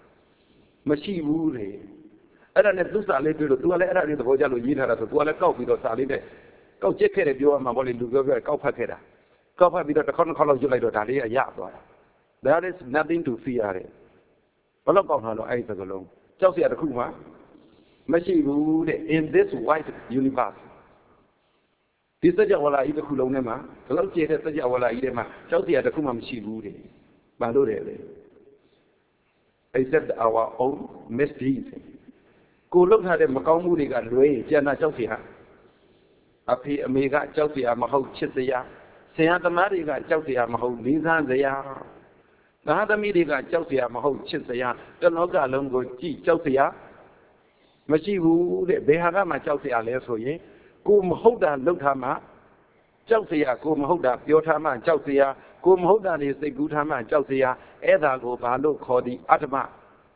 Mashi. I don't know if I let you do a letter in the Vojalu Yina as a toilet coffee or salad. Go check it if you are my body to go very copper. Copper with the color you like to Talia Yapa. There is nothing to fear. But look on her eyes alone. Chelsea at the Kuma. Mashi ruled in this white universe. This is Jawala Ida Kulonema, the located Jawala Idema, Chelsea at the Kuma Mashi ruled. Balore. Except our own misdeeds. Go look at the Makamudi got Ray, Jana Chelsea. Up here, Amiga, Chelsea, Maho Chisia. Santa Maria got Chelsea, Maho Nizan, the ya. The other media got Chelsea, Maho Chisia. The Loga Longo G, Chelsea. Machi, they have my Chelsea, Alesso, Kum Hoda Lutama, Chelsea, Kum Hoda, Piotama, Chelsea, Kum Hoda is the good Hama, Chelsea, Eda go Balo, called the Atama.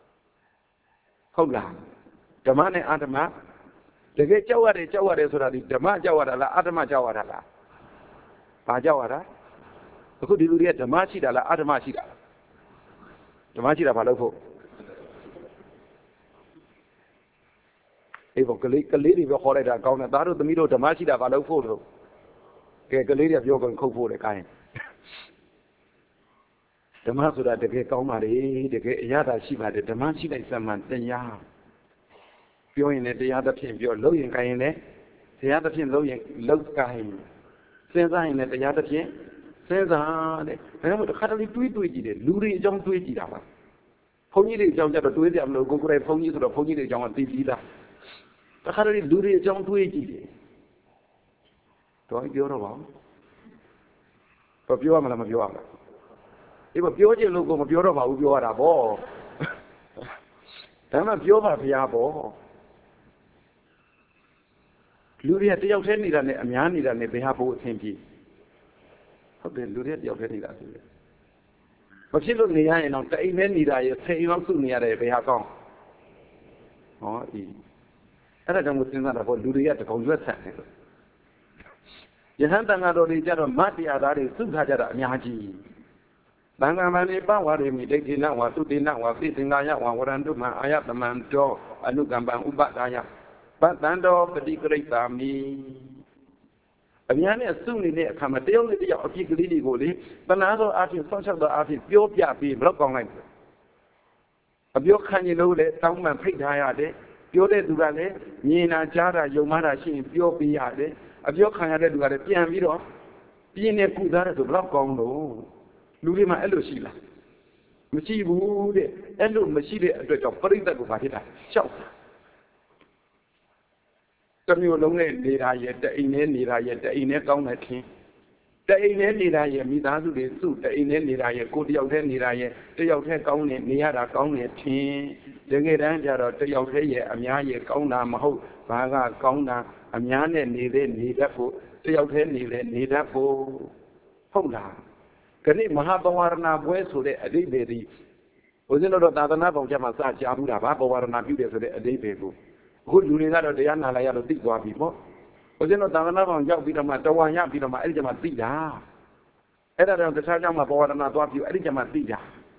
Hoda. The man and Atama, the get Jawara so that the man Jawara, Atama Jawara. Pajawara? Could you get the Machida, Atamachida? The Machida Palofo. If a lady will hold it account about the middle of the Machida Palofo. Get a lady of yoga and coke for the kind. The master that the get Kaumari, the get Yada Shiva, the Machida is a man, then ya. Viewing it, the other team, you're low in Kayane, the other team low Kain. Since I in the other team, since I have to cut a little to it, Luri John to it. Pony John got to it, I'm no go great pony to the pony John Tita. The Harry Luri John to it. Don't you know? For pure man of your if a pure logo of your about you are a ball. Then a pure Fiabo. Luria at the Yelteni than a Miani than a Behabo Tempi. How did Luria at the Yelteni that? But she looked near and on the amen, I say you also near a Behacon. Oh, and I don't know about Luria at the Congress. You have done already, Matia, that is Sukajara Miyaji. Bangamani Power, they did not want to dinner, was sitting Aya, one do my Ayataman door, I look at Ubataya. But Dando, the great army. A man as soon as they come a daily of Pigli Goli, but another artist, social artist, Pure Piapi, block on like a Pure can you know that some man picked Hayade, Pure Durale, Nina Jara, Yomara, she, Pure Piade, a Pure Canada do a pian video, being a Pudara to block on low. Lurima Elosila. Machi would, Elo Machide, a bit of Parita Gupatita, shout. You long need I yet the in any riot, the in a gong at him. The in any riot, Midazu de suit, the in any riot, good young any riot, the young gong at Niara gong at him. The get angel, the young Amia Gona Maho, Baga Gona, Amiane need that for the young need that for Hola. Can it Mahabawarna West for the Adibedi? Was it not another of Jamasa, Abuda, Babawarna Buddha for the Adibego? Good doing that of the Anna of these people. Was it not another on Jabitama, Tawanya, Bitama, Eljamatida? Either of the Sajama board and not what you Eljamatida.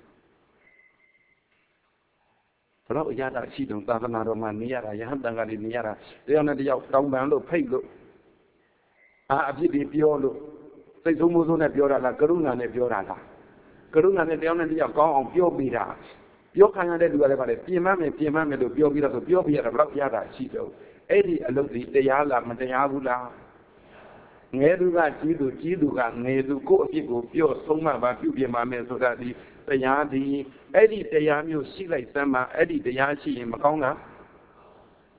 Hello, Yada, she don't have another man near, I haven't done it near. They are not the outbound of pay look. Ah, Piolo. Say so much on a Piora, Karuna, and Piora. Karuna, and the only of gone on Pio Bida. Pio Canada do whatever, Piamame, to Pio Bida, to Pio Bida, Rock Yada, Chito. Eddie, I look the Yala, Matayabula. Neduga, Chiduga, Neduko, people, Pio, Soma, Babu, Mame, so that the Yadi, Eddie, the Yamu, she like Sama, Eddie, the Yashi, in Maconga.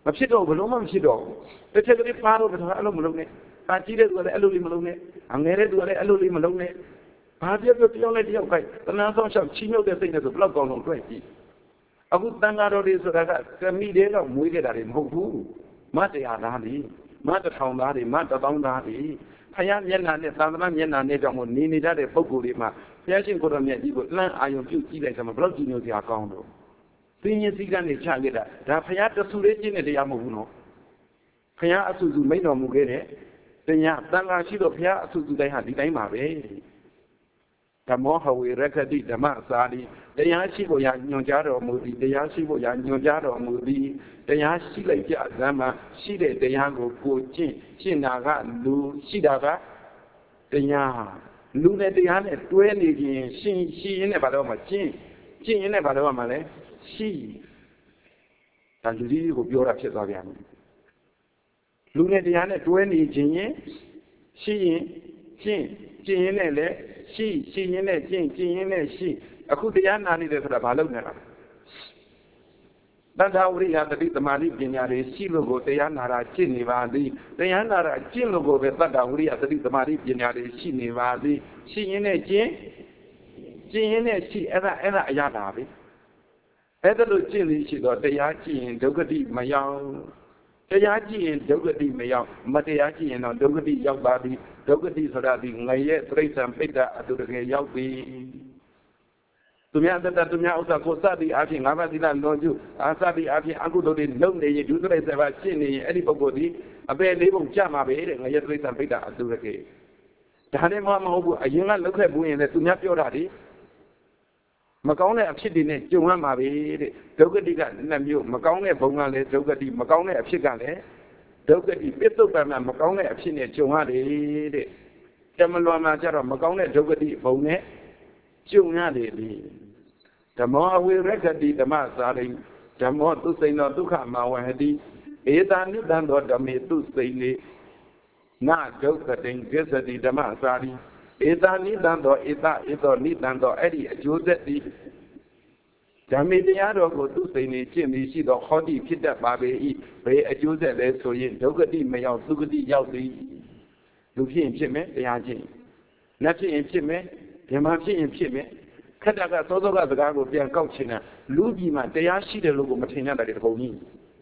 မဖြစ်တော့ဘလုံးမဖြစ်တော့တစ်ချက်ကလေးပါတော့ဘယ်တော့အဲ့လိုမလုပ်နဲ့အာကြီးတဲ့သူကလည်းအဲ့လိုလေးမလုပ်နဲ့အငယ်တဲ့သူကလည်းအဲ့လိုလေးမလုပ်နဲ့ဘာပြပြတယောက်နဲ့တယောက်ခိုက်တဏှာဆောင်ရှောက်ချီးမြှောက်တဲ့စိတ်နဲ့ဆိုဘလောက်ကောင်းတော့တွေ့ကြည့်အခုတန်ဃာတော်တွေဆိုတာကကမိတဲ့တော့မွေးခဲ့တာတွေမဟုတ်ဘူးမတရားသားတွေမတထောင်သားတွေမတပေါင်းသားတွေဖယားမျက်နှာနဲ့သာသနာမျက်နှာနဲ့ကြောင့်မို့နေတတ်တဲ့ပုံကိုယ်တွေမှာဘုရားရှင်ကိုတော်မြတ်ကြီးကိုလှမ်းအာယုံပြုကြည့်လိုက်ဆိုမှဘလောက်ကြည်ညိုစရာကောင်းတော့သင်ရင်စည်းကမ်းတွေချခဲ့တာဒါဘုရားတဆူလေးကျင့်တဲ့တရားမဟုတ်ဘူးနော်ဘုရားအဆူဆူမိန့်တော်မူခဲ့တဲ့တရားတန်ခါရှိတော့ဘုရားအဆူဆူတိုင်းဟာဒီတိုင်းပါပဲဓမ္မောဟဝေရခတိဓမ္မစာတိတရားရှိဖို့ရညွှန်ကြားတော်မူသည်တရားရှိဖို့ရညွှန်ကြားတော်မူသည်တရားရှိလိုက်ကြဇမ်းမှာရှိတဲ့တရားကိုကျင့်တာကလူရှိတာကတရားလူနဲ့တရားနဲ့တွဲနေခြင်းရှိရင်းနဲ့ဘာလို့မှကျင့်ရင်းနဲ့ဘာလို့မှလဲရှိဒါလူကြီးကိုပြောတာဖြစ်သွားပြန်ပြီလူနဲ့တရားနဲ့တွဲနေခြင်းရင်ရှိရင်ကျင့်ရင်းနဲ့လည်းရှိရင်းနဲ့ကျင့်ရင်းနဲ့ရှိအခုတရားနာနေတယ်ဆိုတာဘာလို့လဲတဏ္ဍဝရိယတတိသမာဓိပညာတွေရှိလို့ကိုတရားနာတာကျင့်နေပါသည်တရားနာတာကျင့်လို့ကိုပဲတဏ္ဍဝရိယတတိသမာဓိပညာတွေရှိနေပါသည်ရှိရင်းနဲ့ကျင့်ရင်းနဲ့ရှိအဲ့ဒါအရသာပဲအဲ့ဒါလို့ကျင့်လို့ရှိတော့တရားကျင့်ရင်ဒုက္ခတိမရောက်တရားကျင့်ရင်ဒုက္ခတိမရောက်မတရားကျင့်ရင်တော့ဒုက္ခတိရောက်ပါသည်ဒုက္ခတိဆိုတာဒီငရဲတိရစ္ဆာန်ပိဋကအတုတကယ်ရောက်ပြီသူများတတသူများဥစ္စာကိုစသည်အဖြစ်ငါးပါးသီလလွန်ကျူးအာစသည်အဖြစ်အကုသိုလ်တွေလုပ်နေရင်ဒုတိယ7ပါးရှင်းနေရင်အဲ့ဒီပုဂ္ဂိုလ်ဒီအပေလေးပုံကြမှာပဲတဲ့ငရဲတိရစ္ဆာန်ပိဋကအတုတကယ်ဒါနဲ့မှမဟုတ်ဘူးအရင်ကလောက်ခဲ့ဘူးရင်လည်းသူများပြောတာဒီမကောင်းတဲ့အဖြစ်တွေနဲ့ကြုံရမှာပဲတဲ့ဒုက္ခတိကနှစ်မျိုးမကောင်းတဲ့ဘုံကလည်းဒုက္ခတိမကောင်းတဲ့အဖြစ်ကလည်းဒုက္ခတိပစ္စုပ္ပန်မှာမကောင်းတဲ့အဖြစ်နဲ့ကြုံရတယ်တဲ့တမလွန်မှာကျတော့မကောင်းတဲ့ဒုက္ခတိဘုံနဲ့ကြုံရတယ်လေဓမ္မောအဝိရခတိဓမ္မစာရိဓမ္မောသူစိန်သောဒုက္ခမဝဟတိဧတာနိတံသောဓမ္မေသူစိန်လေနဒုက္ခတိံဂစ္စတိဓမ္မစာရိဧတာနိတံသောဧသောနိတံသောအဲ့ဒီအကျိုးသက်သည်ဓမ္မေတရားတော်ကိုသူစိန်နေကျင့်ပြီးရှိသောဟောတိဖြစ်တတ်ပါပေ၏ဘယ်အကျိုးသက်လဲဆိုရင်ဒုက္ခတိမရောက်သုခတိရောက်သည်လူဖြစ်ရင်ဖြစ်မယ်တရားကျင့်နတ်ဖြစ်ရင်ဖြစ်မယ်ဓမ္မဖြစ်ရင်ဖြစ်မယ်ခက်တာကသောသောကစကားကိုပြန်ကောက်ချင်တာလူကြီးမှာတရားရှိတယ်လို့ကိုမထင်ရတာတခုံကြီး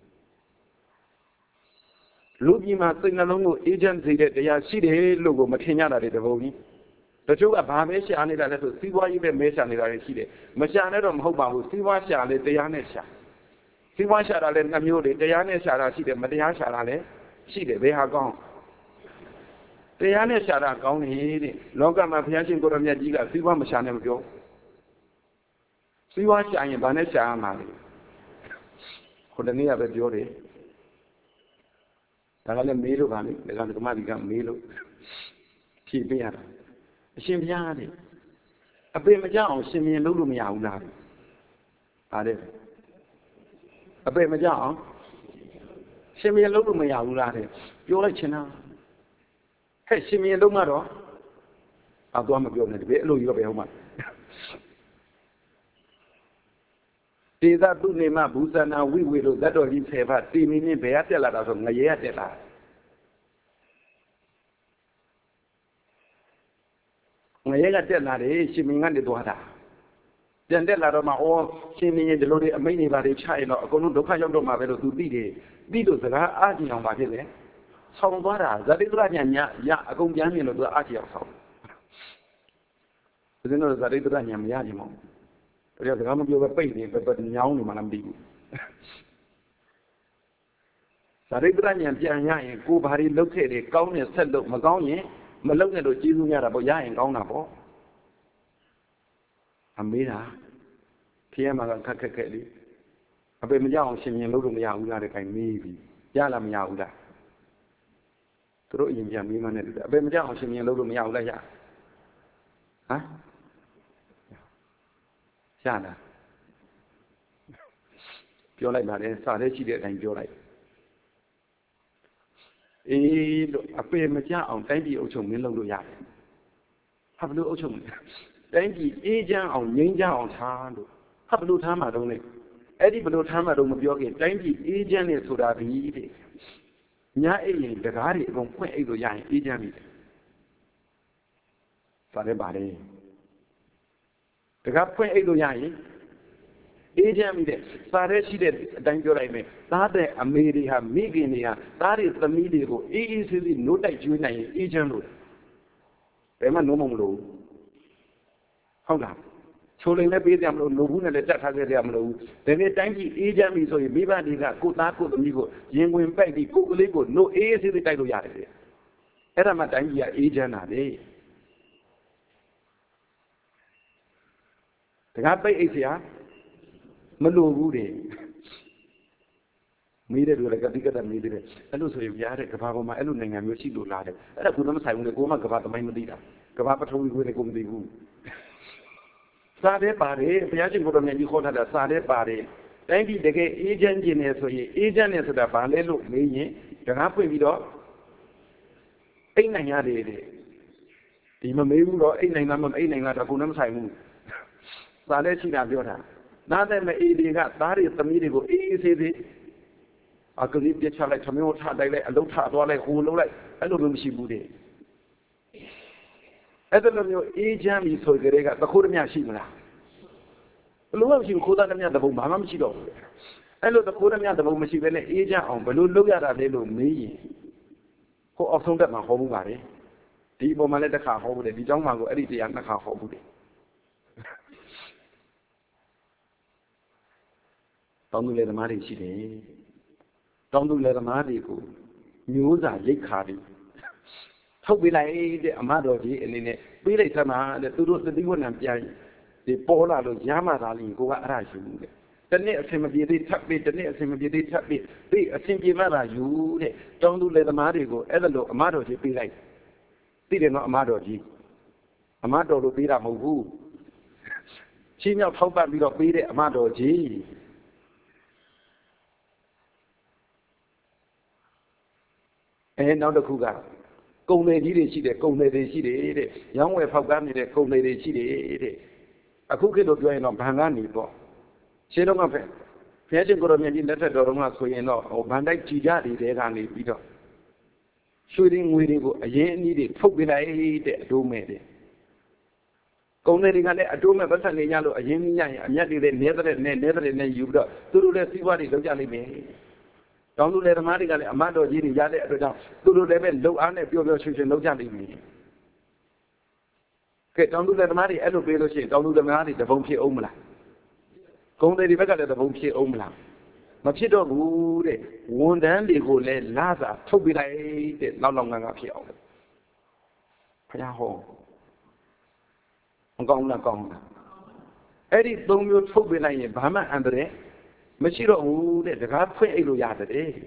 လူကြီးမှာစိတ်နှလုံးကိုအေဂျင့်စေတဲ့တရားရှိတယ်လို့ကိုမထင်ရတာတခုံကြီးတချို့ကဘာပဲရှာနေတာလဲဆိုစီးပွားရေးပဲမဲရှာနေတာတွေရှိတယ်မရှာနဲ့တော့မဟုတ်ပါဘူးစီးပွားရှာလေတရားနဲ့ရှာစီးပွားရှာတာလည်းနှမျိုးတွေတရားနဲ့ရှာတာရှိတယ်မတရားရှာတာလည်းရှိတယ်ဘယ်ဟာကောင်းတရားနဲ့ရှာတာကောင်းနေတဲ့လောကမှာဘုရားရှင်ကိုရမြတ်ကြီးကစီးပွားမရှာနဲ့မပြောစီးပွားရှာရင်ဘာနဲ့ရှာရမှာလဲခုတနေ့ကပဲပြောတယ်ဒါကလည်းမေးလို့ပါလေဒါကဓမ္မဒီကမေးလို့ဖြေပေးရတာအရှင်ဘုရားတဲ့အပေမကြောက်အောင်ရှင်မြင်လုပ်လို့မရဘူးလားဟာတဲ့အပေမကြောက်အောင်ရှင်မြင်လုပ်လို့မရဘူးလားတဲ့ပြောလိုက်ချင်တာဟဲ့ရှင်မြင်လုံးကတော့သွားမပြောနဲ့တပည့်အဲ့လိုကြီးပဲဟုတ်မှာတေသတုနေမဘူဇနာဝိဝေလို့ဇတ်တော်ကြီး10ပါးတီမီနဲ့ဘယ်ကတက်လာတာဆိုငရေကတက်လာငရေကတက်လာတယ်ရှင်မြင်ကနေသွားတာပြန်တက်လာတော့မှရှင်မြင်ဒီလိုတွေအမိန့်တွေပါတွေချရင်တော့အကုန်လုံးဒုက္ခရောက်တော့မှာပဲလို့သူသိတယ်သိလို့စကားအားကြည့်အောင်ပါဖြစ်တယ်ဆောင်းသွားတာဇတိတရညာရအကုန်ပြန်မြင်လို့သူအားကြည့်အောင်ဆောင်းဒီလိုဇတိတရညာမရကြဘူးတရားစကားမပြောပဲပိတ်နေပဲညောင်းနေမှလည်းမသိဘူးဇတိတရညာပြန်ရရင်ကိုယ်ဘာတွေလုပ်ခဲ့တယ်ကောင်းတယ်ဆက်လုပ်မကောင်းရင်မလုပ်နဲ့လို့ကျေးဇူးများတာပေါ့ရရင်ကောင်းတာပေါ့အမေးတာဖျဲမှာကခက်ခက်လေးအပေမကြောက်အောင်ရှင်မြင်လို့မရဘူးလားတဲ့ခိုင်မေးပြီရလားမရဘူးလားသူတို့အရင်ပြန်မေးမှနဲ့တူတယ်အပေမကြောက်အောင်ရှင်မြင်လို့မရဘူးလားရဟမ်ရလားပြောလိုက်ပါတယ်စာထဲရှိတဲ့အတိုင်းပြောလိုက်အေးလို့အပေမကြောက်အောင်တိုင်းပြည်အုပ်ချုပ်မင်းလုပ်လို့ရတယ်ဟာဘလို့အုပ်ချုပ်မလဲတိုင်းပြည်အေးချမ်းအောင်ငြိမ်းချမ်းအောင်ထားလို့ဟာဘလို့ထားမှာတော့လေ Eddie Belotama Romabiogi, Dandy agent is so that he Nya the Gari from Point Edo Yang, agent. Sadebari. The Gap Point Edo Yang, agent, Sare she did, Dango, that America, Meginia, that is the media, easily no that you agent. Emma no more. How now? So let me them no let that have them low. Then a tiny agent is so you be bad, good not good amigo, young women back the cook legal, no easy the title yard. Era Matania agent are they. The guy by Asia Malu Rudy. Media to like a bigger than media. And also if you had a Kapama, Eluning and Yoshi Lade. And I put them aside when the Goma Gavata Mamadita. Gavapa told me with a Gombi Woo. Sade Pare, Piagin for the call her Sade Pare. Thank you, the agent in so agent is the Palelo, me, the halfway video. Ain't I had it. The Mamu, ain't number 8 at a Punam Simon. Sade China Biota. Now then, the got that is the media go easy. I could leave the child like Tamil Tadai, a low tat or like who like a little Shibude. As a agent is so good, the Kurmia Shimla. Love you could have the Mamma Chido. I look the Kurmia the Mamma Shivene agent on Baloo look at a little me. Who also got my home body. The woman let the car hold it, the young man go edit the young car hold it. Don't let the money she don't let the money go. News are late cardi. How will I the Amadoji and in it? Be like Sama, the Turu, the Diwan and Piai, the Pola, the Yamarali, go at Raju. The next him be the tuck bit, the next him be the tuck bit. Be a simple matter, you don't let the money go. Ever look Amadoji be like. Did not Amadoji. Amado will be a Mogu. She not how bad we got be the Amadoji. And now the Kuga. Công nghệ gì để chỉ để công nghệ để chỉ để giống như học gan để công nghệ để chỉ để à cũng cái đồ chơi nó bằng gan này bỏ chế độ mà phải phía trên cái mình nhìn thấy đồ mà coi nó ở ban đại chỉ ra đi để gan này bị đó suy đi người đi bộ ấy ní để phục cái này để đồ mẹ để công nghệ đi gan để đồ mẹ bắt sang cái nhà lo ấy ní nhà đi để nét này yêu đó tôi để xí qua đi đâu ra đi mẹ don't let the money get a matter of Yadi at the down. Do level low and a pure children no judging me. Don't do the money, elevate, don't do the money, the Bonchi Omla. Go the Rebecca at the Bonchi Omla. Machido would one dandy who let Laza to be like not long up here. Payaho. Gong. Eddie don't you to be like Bama and the Machiro would the God for Eloyade.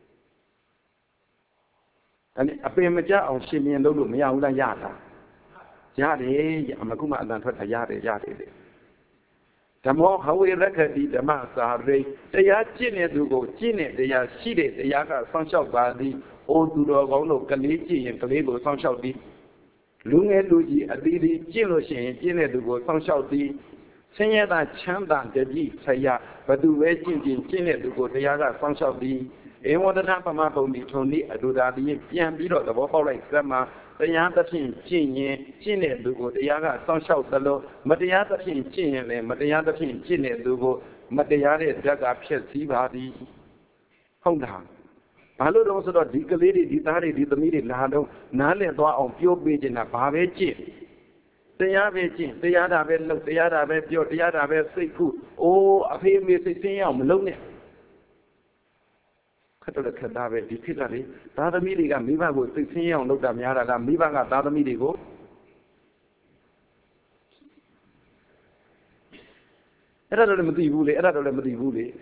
And a paymaja on Shimi and Lulu Miaula Yata. Yadi, Amakuma and Yadi. The more how we record the master ray, they are genius to go, genius, they are seated, the Yaga, Sunshine Badi, old to the Gono, Kaliti, and Kalego, Sunshine. Lunga Luigi, a lady, Giloshin, genius to go, Sunshine. Sanya da Chanda, the G, Saya, but do waiting in China to go to Yaga, Sunshine. And what the Tampa only told me, I do that the Pian Bido, the Wapol like Grandma, the Yata Pin, Chine, to go to Yaga, Sunshine, the low, but the Yata Pin, Chine, but the Yata Pin, Chine, to go, but the Yare, Jaga, Sivadi. Hold on. Palo also the Digality, Ditari, the meeting, Nado, Nale, on pure beach in a Pavage. They are veggie, they are a very look, they are a very pure, they are a very sick food. Oh, a famous thing, I'm lonely. Cut the cadaver, the Kitari, Tata Midiga, Miva was 16 on Look at Miara, Miva, Tata Midigo. Another remedy woolly.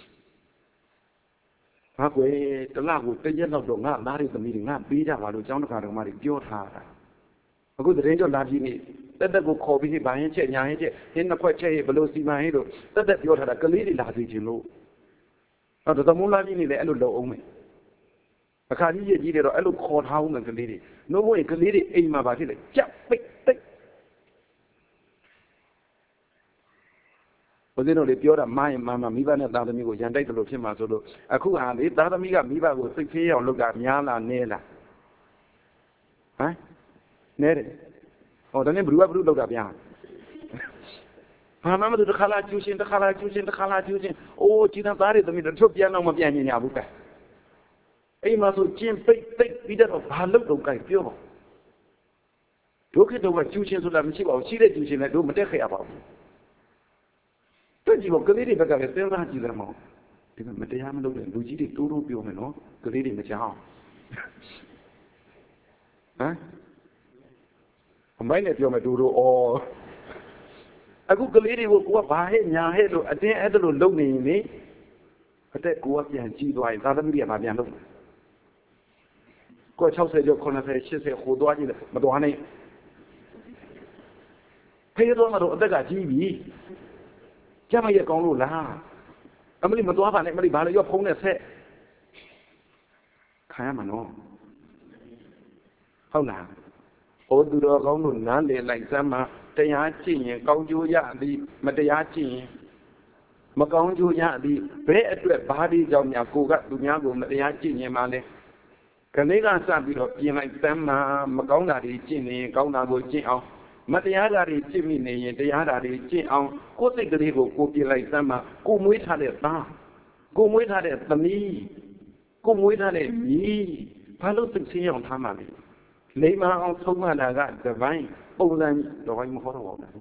Halfway, the lab would pay not do not marry the meeting, not beat up while John Caromari, pure hard. A good range of Lagini. Let them go call me by in the quite below see my hero. That you had a Galili Lazi, you know. Out of the Mulagini, the Elo Ome. A Kali did or Elo called Hound and Galili. No way, Galili aim my body. Jump, ဦးဇင်းတို့တွေပြောတာမာရင်မာမိဘနဲ့သားသမီးကိုရန်တိုက်တယ်လို့ဖြစ်မှာဆိုလို့အခုဟာလေသားသမီးကမိဘကိုစိတ်ဖေးအောင်လုပ်တာများလားနည်းလားဟမ်နည်းတယ်ဟောဒါနဲ့ဘ누구ကလုပ်တာဗျာဘာမှမလုပ်တစ်ခါလာကျူးရှင်အိုးကြည်သားသားတွေသမီးတို့ထုတ်ပြန်တော့မပြန်ညင်ရဘူးကဲအိမ်မှာဆိုကျင်းပိတ်ပြီးတော့ဘာလုပ်တော့ကဲပြောပါဒုက္ခတော့ကကျူးရှင်ဆိုတာမရှိပါဘူးရှိတဲ့ကျူးရှင်လည်းတို့မတက်ခဲ့ရပါဘူးတွေ့ကြည့်ဖို့ကလေးတွေဘက်ကလည်းစဉ်းစားကြည့်တယ်မဟုတ်ဒီမှာမတရားမလုပ်တဲ့လူကြီးတွေတိုးပြောမယ်နော်ကလေးတွေမကြောက်ဟမ်အမိုင်းနဲ့ပြောမယ်တိုးဩအခုကလေးတွေကိုကိုကဘာဟဲ့ညာဟဲ့လို့အတင်းအဲ့ဒါလို့လုပ်နေရင်လေအသက်ကိုကပြန်ကြီးသွားရင်သာသမီတွေကပြန်လုပ်ကို60ကျော်90 80ဟိုသွားကြည့်တယ်မသွားနိုင်ဖေးတော့မတော့အသက်ကကြီးပြီကြမ်းမရကောင်းလို့လားအမလီမသွားပါနဲ့အမလီဘာလို့ရောဖုံးနဲ့ဆက်ခံရမှာနော်ဟုတ်လားဟိုသူတော်ကောင်းတို့နားလေလိုက်စမ်းမှာတရားကျင့်ရင်ကောင်းကျိုးရသည်မတရားကျင့်ရင်မကောင်းကျိုးရသည်ဘယ်အတွက်ဘာဒီကြောင့်များကိုကသူများကိုမတရားကျင့်ရင်မှလဲခဏကစပြီးတော့ပြင်လိုက်စမ်းမှာမကောင်းတာတွေကျင့်နေရင်ကောင်းတာကိုကျင့်အောင်မတရားတာတွေကျင့်မိနေရင်တရားတာတွေကျင့်အောင်ကိုယ်စိတ်ကလေးကိုကိုပြင်လိုက်စမ်းမှာကိုမွေးထားတဲ့သားကိုမွေးထားတဲ့သမီးကိုမွေးထားတဲ့ညီဘာလို့စိတ်ဆင်းအောင်ထားမှလဲလိမ္မာအောင်ဆုံးမတာကတပိုင်းပုံစံတော်ပိုင်းမဟုတ်တော့ဘူး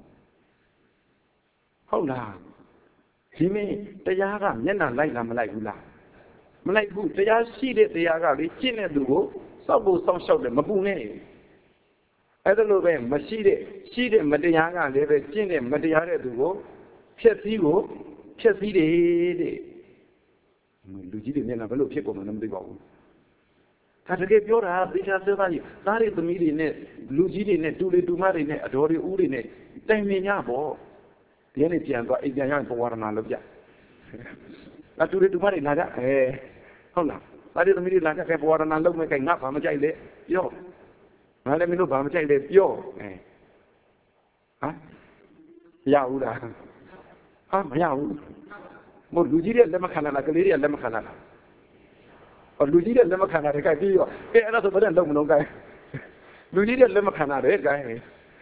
ဟုတ်လားဒီမင်းတရားကမျက်နှာလိုက်လားမလိုက်ဘူးလားမလိုက်ဘူးတရားရှိတဲ့တရားကလေကျင့်တဲ့သူကိုစောက်ဖို့စောင့်ရှောက်တယ်မပူနဲ့အဲ့ဒါလိုပဲမရှိတဲ့ရှိတဲ့မတရားကလည်းပဲကျင့်တဲ့မတရားတဲ့သူကိုဖျက်ဆီးတယ်တဲ့လူကြီးတွေမျက်နှာဘယ်လိုဖြစ်ကုန်မှန်းမသိပါဘူးဒါတကယ်ပြောတာသေချာစသားကြီးသားတွေသမီးတွေနဲ့လူကြီးတွေနဲ့တူလေတူမတွေနဲ့အတော်တွေဦးတွေနဲ့တိုင်ပင်ကြပေါ့ဒီနေ့ပြန်သွားအိမ်ပြန်ရရင်ဘဝရဏလုပ်ကြအတူတူမတွေလာကြဟုတ်လားသားတွေသမီးတွေလာကြခဲ့ဘဝရဏလုပ်မယ်ကဲငါဘာမကြိုက်လဲပြောငါလည်းမင်းတို့ဘာမကြိုက်လဲပြောဟမ်မရဘူးလားမရဘူးမို့လူကြီးတွေလက်မခံလားကလေးတွေလက်မခံလားလူကြီးတွေလက်မခံတာတွေကပြီးရောအဲ့ဒါဆိုဘယ်နဲ့လုံးမလုံးကိုင်းလူကြီးတွေလက်မခံတာတွေကိုင်း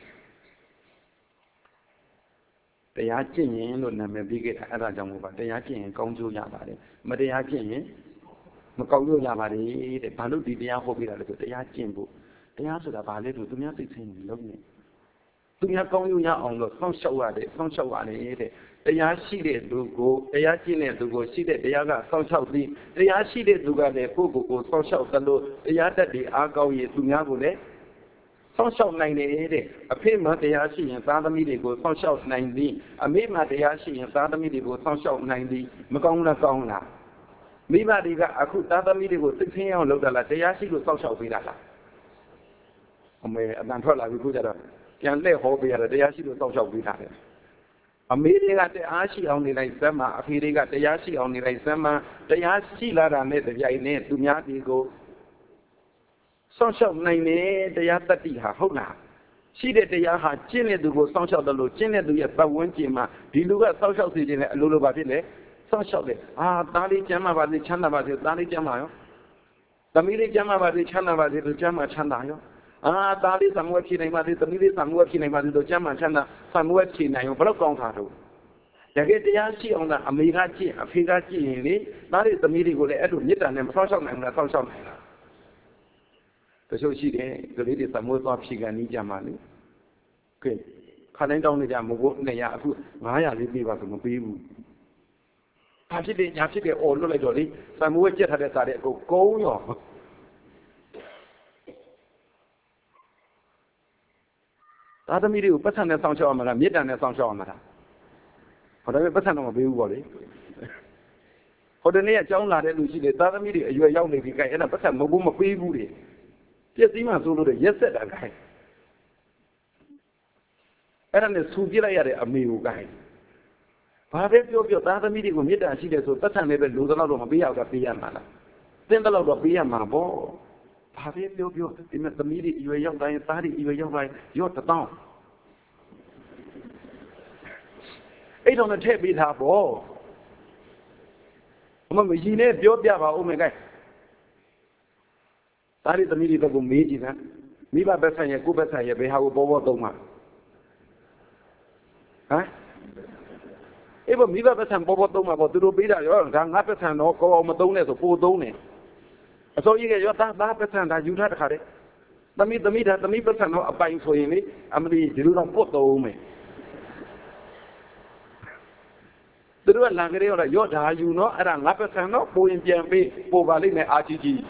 တရားကျင့်ရင်လို့နာမည်ပေးခဲ့တာအဲ့ဒါကြောင့်မို့ပါတရားကျင့်ရင်ကောင်းကျိုးရပါတယ်မတရားကျင့်ရင်မကောင်းကျိုးရပါတယ်တဲ့ဘာလို့ဒီတရားဟောပေးတာလဲဆိုတရားကျင့်ဖို့တရားဆိုတာဘာလဲဆိုသူများစိတ်ဆင်းနေလုံးနေသူများကောင်းကျိုးရအောင်လို့စောင့်ရှောက်ရတယ်တဲ့တရားရှိတဲ့သူကိုတရားကျင့်တဲ့သူကိုရှိတဲ့တရားကစောင့်ရှောက်ပြီးတရားရှိတဲ့သူကလည်းကိုယ့်ကိုယ်ကိုစောင့်ရှောက်သလိုတရားတတ်ပြီးအားကောင်းရင်သူများကိုလည်းစောင့်ရှောက်နိုင်တယ်တဲ့အဖေမှတရားရှိရင်သားသမီးတွေကိုစောင့်ရှောက်နိုင်သည်အမေမှတရားရှိရင်သားသမီးတွေကိုစောင့်ရှောက်နိုင်သည်မကောင်းလားကောင်းလားမိဘတွေကအခုသားသမီးတွေကိုသိသိအောင်လုပ်တာလားတရားရှိလို့စောင့်ရှောက်ပေးတာလားအမေအတန်ထွက်လာပြီခုကျတော့ပြန်လှည့်ဟောပေးရတယ်တရားရှိလို့စောင့်ရှောက်ပေးတာလေအမေတွေကတရားရှိအောင်နေလိုက်စမ်းမှာအဖေတွေကတရားရှိအောင်နေလိုက်စမ်းမှာတရားရှိလာတာနဲ့တပြိုင်နက်သူများတွေကိုစောင့်ရှောက်နိုင်တယ်တရားတတ္တိဟာဟုတ်လားရှိတဲ့တရားဟာကျင့်တဲ့သူကိုစောင့်ရှောက်တယ်လို့ကျင့်တဲ့သူရဲ့ပတ်ဝန်းကျင်မှာဒီလူကစောင့်ရှောက်စီခြင်းနဲ့အလိုလိုပါဖြစ်လေစောင့်ရှောက်တယ်သားလေးကျမ်းမာပါစေချမ်းသာပါစေသားလေးကျမ်းမာရောသမီးလေးကျမ်းမာပါစေချမ်းသာပါစေသူကျမ်းမာချမ်းသာရောသားလေးသံဃာဖြေနိုင်ပါစေသမီးလေးသံဃာဖြေနိုင်ပါစေတို့ကျမ်းမာချမ်းသာသံဃာဖြေနိုင်ရောဘယ်တော့ကောင်းတာတော့တကယ်တရားရှိအောင်လားအမေကကြည့်အဖေကကြည့်ရင်လေသားလေးသမီးတွေကိုလည်းအဲ့လိုမေတ္တာနဲ့မဆောက်ရှောက်နိုင်ဘူးလားဆောက်ရှောက်နိုင်လားတချို့ရှိတယ်ကလေးတွေသံဃာသွားဖြေကန်နေကြမှာလေကဲခါတိုင်းတောင်းနေကြမဟုတ်ဘူးနေရအခု900လေးပေးပါဆိုမပေးဘူးဘာဖြစ်လဲညာဖြစ်တယ်အော်လွတ်လိုက်တော့လေသံဃာကြက်ထားတဲ့စားတဲ့အကုန်ကုန်းရောသားသမီးတွေကိုပတ်စံနဲ့စောင့်ရှောက်အောင်မလားမေတ္တာနဲ့စောင့်ရှောက်အောင်မလားဟောဒါပေမဲ့ပတ်စံတော့မပေးဘူးပေါ့လေဟိုတနေ့ကကြောင်းလာတဲ့လူရှိတယ်သားသမီးတွေအရွယ်ရောက်နေပြီကြိုင်အဲ့ဒါပတ်စံမဟုတ်ဘူးမပေးဘူးတွေပြည့်စည်မှဆိုလို့တဲ့ရက်ဆက်တာကြိုင်အဲ့ဒါနဲ့ဆူပြလိုက်ရတဲ့အမေကိုကြိုင်ဘာပဲပြောသားသမီးတွေကိုမေတ္တာရှိတယ်ဆိုပတ်စံလည်းပဲလူသလောက်တော့မပေးရဘူးကပေးရမှာလားသင်တလောက်တော့ပေးရမှာပေါ့ဘာပဲပြောဒီမဲ့သမီးတွေအရွယ်ရောက်တိုင်းသားတွေအရွယ်ရောက်တိုင်းရော့1000 အိတ်တော်နဲ့ထည့်ပေးထားပေါ့အမမကြီးနဲ့ပြောပြပါဦးမယ်ကဲသားရီသမီးတွေကိုမေးကြည့်တာမိဘပတ်ဆိုင်ရဲ့ကိုပတ်ဆိုင်ရဲ့ဘယ်ဟာကိုပေါ်သုံးမှာဟမ်အဲ့ဘမိဘပတ်ဆိုင်ပေါ်သုံးမှာပေါ့သူတို့ပေးတာရောဒါငါပတ်ဆိုင်တော့ကောမသုံးနဲ့ဆိုပိုသုံးတယ်အစိုးရကရောသားပတ်ဆိုင်ဒါယူထားတခါတည်းသမီးပတ်ဆိုင်တော့အပိုင်ဆိုရင်လေအမလီဒီလိုတော့ပုတ်သုံးမယ်သူတို့ကလန်ကလေးရောဒါယူနော်အဲ့ဒါငါပတ်ဆိုင်တော့ပိုရင်ပြန်ပေးပိုပါလိမ့်မယ်အာကြီးကြီး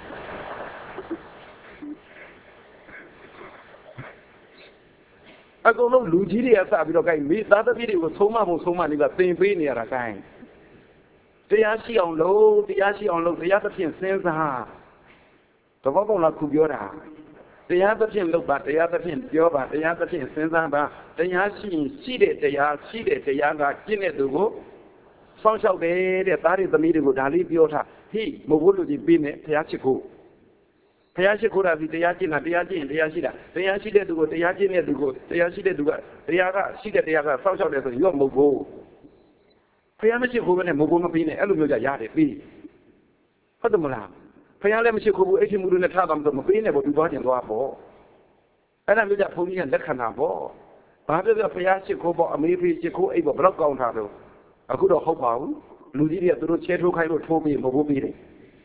အကုန်လုံးလူကြီးတွေကစပြီးတော့ gain မိသားသမီးတွေကိုဆုံးမဖို့ဆုံးမနေကသင်ပေးနေရတာ gain တရားရှိအောင်လုပ်တရားသဖြင့်စဉ်းစားတဘောပေါက်လားခုပြောတာတရားသဖြင့်လုပ်ပါတရားသဖြင့်ပြောပါတရားသဖြင့်စဉ်းစားပါတရားရှိရင်ရှိတဲ့တရားကကျင့်တဲ့သူကိုစောင့်ရှောက်တယ်တဲ့သားတွေသမီးတွေကိုဒါလေးပြောထားဟိမဟုတ်ဘူးလူကြီးပြီးနေတရားချစ်ဖို့ဘုရားရှိခိုးတာဒီတရားကျင့်တာတရားကျင့်ရင်တရားရှိတာတရားရှိတဲ့သူကိုတရားကျင့်တဲ့သူကိုတရားရှိတဲ့သူကတရားကရှိတဲ့တရားကစောင့်ရှောက်တယ်ဆိုရင်ရောမဟုတ်ဘူးဘုရားမရှိခိုးဘဲနဲ့မဟုတ်ဘူးမပြီးနဲ့အဲ့လိုမျိုးကြရတယ်ပြီးဟုတ်တယ်မလားဘုရားလည်းမရှိခိုးဘူးအဲ့ဒီမူလို့နဲ့ထားတာမဆိုမပြီးနဲ့ပေါ့သူသွားကျင်သွားပေါ့အဲ့ဒါမျိုးကြဘုန်းကြီးကလက်ခံတာပေါ့ဘာပြောဘုရားရှိခိုးပေါ့အမေဖေးရှိခိုးအိပ်ပေါ့ဘယ်တော့ကောင်းတာတော့အခုတော့ဟုတ်ပါဘူးလူကြီးတွေကသူတို့ချဲထိုးခိုင်းလို့ထိုးပြီးမဟုတ်ဘူးပြီးတယ်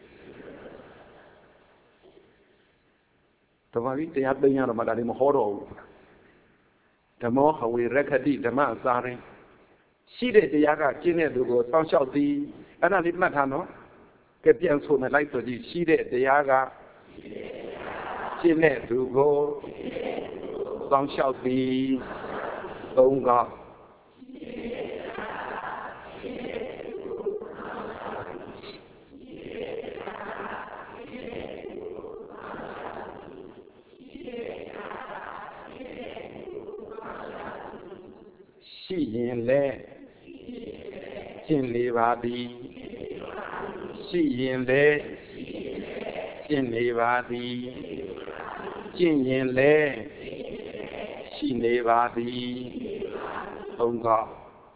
တမန်တရားသိရတော့မှဒါလည်းမဟောတော့ဘူးဓမ္မောဟဝေရခတိဓမ္မအစာရင်ရှိတဲ့တရားကကျင့်တဲ့သူကိုစောင့်ရှောက်သည်အဲ့ဒါလေးမှတ်ထားနော်ကဲပြန်ဆိုမယ်လိုက်ဆိုကြည့်ရှိတဲ့တရားကကျင့်တဲ့သူကိုစောင့်ရှောက်သည်သုံးကရှိရင်လည်းကျင့်နေပါသည်ရှိရင်လည်းကျင့်နေပါသည်ကျင့်ရင်လည်းရှိနေပါသည်သုံးခေါက်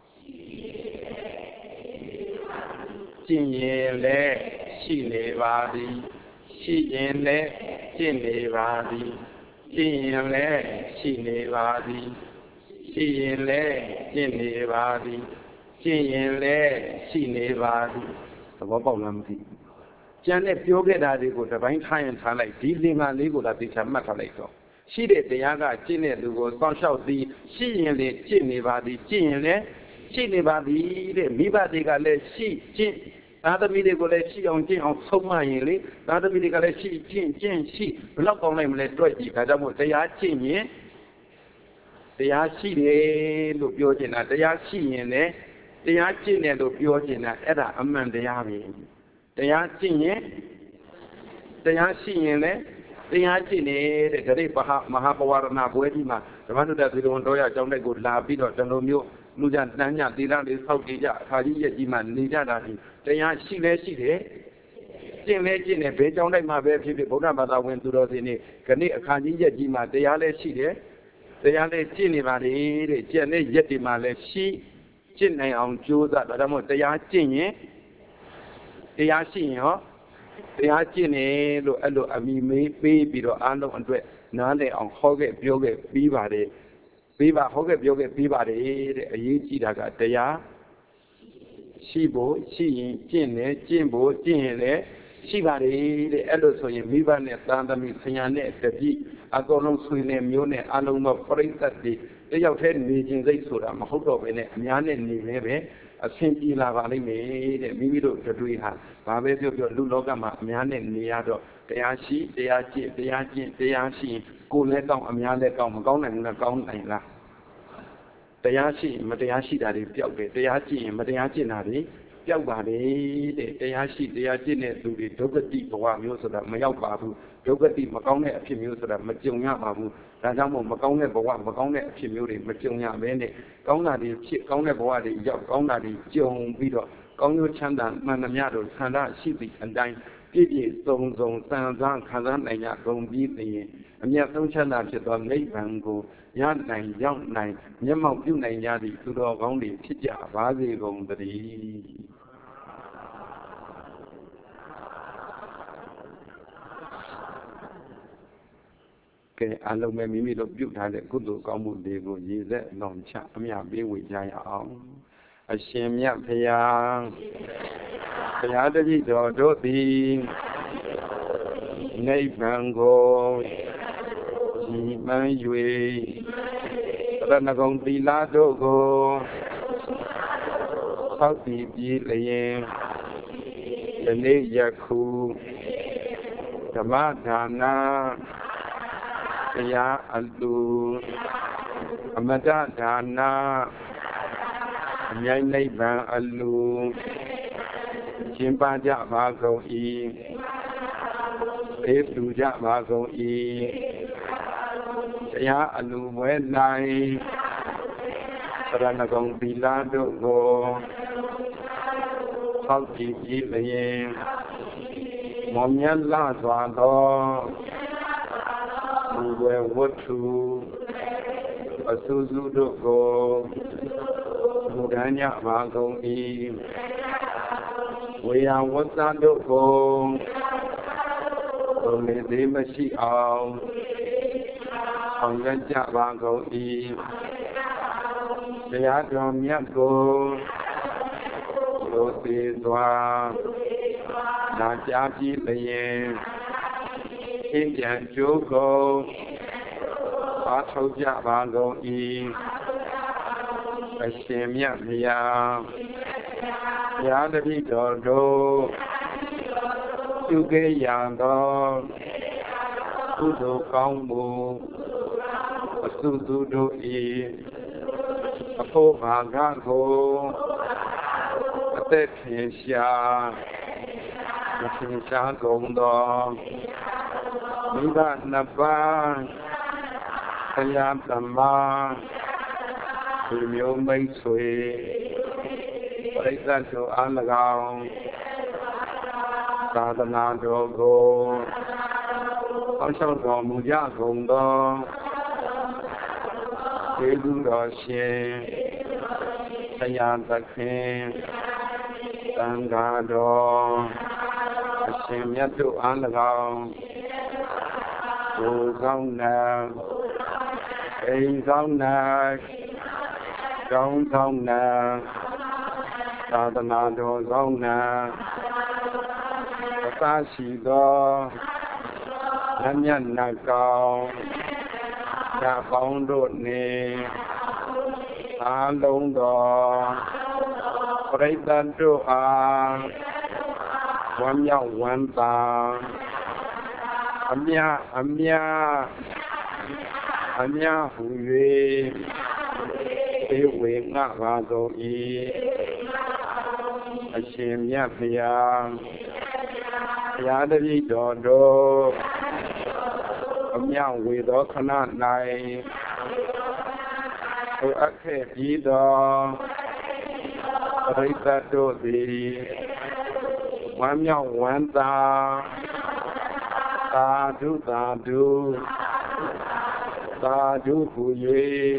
ကျင့်ရင်လည်းရှိနေပါသည်ရှိရင်လည်းကျင့်နေပါသည်ကျင့်ရင်လည်းရှိနေပါသည်ရှိရင်လည်းကျင့်နေပါသည်ကျင့်ရင်လည်းရှိနေပါသည်သဘောပေါက်လားမသိကျန်တဲ့ပြောခဲ့တာတွေကိုတပိုင်းထားရင်ထားလိုက်ဒီလင်္ကာလေးကိုလာသိချမှတ်ထားလိုက်တော့ရှိတဲ့တရားကကျင့်တဲ့လူကိုစောင့်ရှောက်သည်ရှိရင်လည်းကျင့်နေပါသည်ကျင့်ရင်လည်းရှိနေပါသည်တဲ့မိဘတွေကလည်းရှိကျင့်သားသမီးတွေကိုလည်းရှိအောင်ကျင့်အောင်ဆုံးမရင်လေသားသမီးတွေကလည်းရှိကျင့်ရှိဘယ်တော့ကောင်းနိုင်မလဲတွေ့ကြည့်ဒါကြောင့်မို့တရားကျင့်ရင်တရားရှိတယ်လို့ပြောချင်တာတရားရှိရင်လည်းတရားကျင့်တယ်လို့ပြောချင်တာအဲ့ဒါအမှန်တရားပဲတရားကျင့်ရင်တရားရှိရင်လည်းတရားကျင့်နေတဲ့ဂရိမဟာပဝရဏဘွဲကြီးမှာဓမ္မနုဒ္ဒသီလဝန်တော်ရအကြောင်းတိုက်ကိုလာပြီးတော့တလုံးမျိုးလူကြတန်းညသီလလေးဆောက်တည်ကြအခါကြီးရဲ့ကြီးမှာနေကြတာဒီတရားရှိလဲရှိတယ်ကျင့်လဲကျင့်တယ်ဘယ်ကြောင်းတိုက်မှာပဲဖြစ်ဖြစ်ဗုဒ္ဓဘာသာဝင်သူတော်စင်တွေခဏအခါကြီးရဲ့ကြီးမှာတရားလဲရှိတယ်တရားလေးကျင့်နေပါလေတဲ့ကျင့်တဲ့ရက်ဒီမှာလည်းရှိကျင့်နိုင်အောင်ကြိုးစားဒါကြောင့်မို့တရားကျင့်ရင်တရားရှိရင်ဟောတရားကျင့်နေလို့အဲ့လိုအမိမေးပေးပြီးတော့အားလုံးအတွက်နားလည်အောင်ဟောခဲ့ပြောခဲ့ပြီးပါတယ်ဟောခဲ့ပြောခဲ့ပြီးပါတယ်တဲ့အရေးကြီးတာကတရားရှိဖို့ရှိရင်ကျင့်တယ်ကျင့်ဖို့ကျင့်ရင်လည်းရှိပါတယ်တဲ့အဲ့လိုဆိုရင်မိဘနဲ့သားသမီးဆရာနဲ့တပည့်အကုန်လုံးဆွေနဲ့မျိုးနဲ့အလုံးသောပရိသတ်တွေတယောက်တည်းနေခြင်းစိတ်ဆိုတာမဟုတ်တော့ဘဲနဲ့အများနဲ့နေလဲပဲအဆင်ပြေလာပါလိမ့်မယ်တဲ့မိမိတို့တွေဟာဘာပဲပြောပြောလူလောကမှာအများနဲ့နေရတော့တရားရှိတရားကျင့်တရားရှိရင်ကိုယ်လည်းကောင်းအများလည်းကောင်းမကောင်းနိုင်ဘူးလားကောင်းနိုင်လားတရားရှိမတရားရှိတာတွေပျောက်တယ်တရားကျင့်ရင်မတရားကျင့်တာတွေပျောက်ပါလေတဲ့တရားရှိတရားကျင့်တဲ့လူတွေဒုက္ခတိဘဝမျိုးဆိုတာမရောက်ပါဘူးဒုက္ခတိမကောင်းတဲ့အဖြစ်မျိုးဆိုတာမကြုံရပါဘူးဒါကြောင့်မို့မကောင်းတဲ့ဘဝမကောင်းတဲ့အဖြစ်မျိုးတွေမကြုံရဘဲနဲ့ကောင်းတာတွေဖြစ်ကောင်းတဲ့ဘဝတွေရောက်ကောင်းတာတွေကြုံပြီးတော့ကောင်းကျိုးချမ်းသာမှန်သမျှတို့ဆန္ဒရှိသည့်အတိုင်းပြည့်ပြည့်စုံစုံစံစားခံစားနိုင်ကြကုန်ပြီးသိရင်အမြတ်ဆုံးချမ်းသာဖြစ်သောနိဗ္ဗာန်ကိုရနိုင်ရောက်နိုင်မျက်မှောက်ပြုနိုင်ကြသည့်သူတော်ကောင်းတွေဖြစ်ကြပါစေကုန်သတည်းကဲအလုံးမဲ့မိမိတို့ပြုထားတဲ့ကုသိုလ်ကောင်းမှုတွေကိုရည်စက်လောင်ချအမြပေးဝေကြရအောင်အရှင်မြတ်ဘုရားဘုရားတပည့်တော်တို့သည်နိဗ္ဗာန်ကိုညီမှန်း၍ရဏဂုံသီလတို့ကိုသောက်တည်ပြီးလျင်ယနေ့ယခုဓမ္မဒါနတရားအလူအမတဒါနအမြိုင်နိဗ္ဗာန်အလူကျင့်ပါကြပါကုန်၏သေသူကြပါကုန်၏တရားအလူဝဲ၌သရဏဂုံသီလတို့ကိုသောက်တည်ပြီးလျင်မောင်မြတ်လှစွာသောဘူဝဲဝတ္ထုအဆူဆူတို့ကိုဘုရားညပါကုန်၏ဝေယဝတ္တတို့ကိုဘုံနေသေးမရှိအောင်ဆောင်ရွက်ကြပါကုန်၏တရားတော်မြတ်ကိုလိုသေးစွာနာကြားပြီးလျင်အင်းပြန်ကျိုးကုန်အားထုတ်ကြပါကုန်၏အရှင်မြတ်ဘုရားဘုရားတပည့်တော်တို့ပြုခဲ့ရသောကုသိုလ်ကောင်းမှုအစုစုတို့၏အဖို့ဘာကကိုအသက်ထင်ရှားမထင်ရှားကုန်သောမိဘနှစ်ပါးဆရာသမားသူမျိုးမိတ်ဆွေပရိသတ်တို့အား၎င်းသာသနာတော်ကိုအောင်လျှောက်တော်မူကြကုန်သောကျေးဇူးတော်ရှင်ဆရာသခင်သံဃာတော်အရှင်မြတ်တို့အား၎င်းကိုယ်ကောင်းနာအိမ်ကောင်းနာကောင်းကောင်းနာသာသနာတော်ကောင်းနာအသာရှိသောလက်မြတ်နာကောင်းဓာပေါင်းတို့နှင့်အားလုံးသောပရိသတ်တို့အားဝမ်းမြောက်ဝမ်းသာအမြဟူ၍သေဝေငှပါကုန်၏အရှင်မြတ်ဘုရားဘုရားတပည့်တော်တို့အမြဝေသောခဏ၌ထိုအပ်ခဲ့ပြီးသောပရိသတ်တို့သည်ဝမ်းမြောက်ဝမ်းသာသာဓုသာဓုသာဓုဟူ၍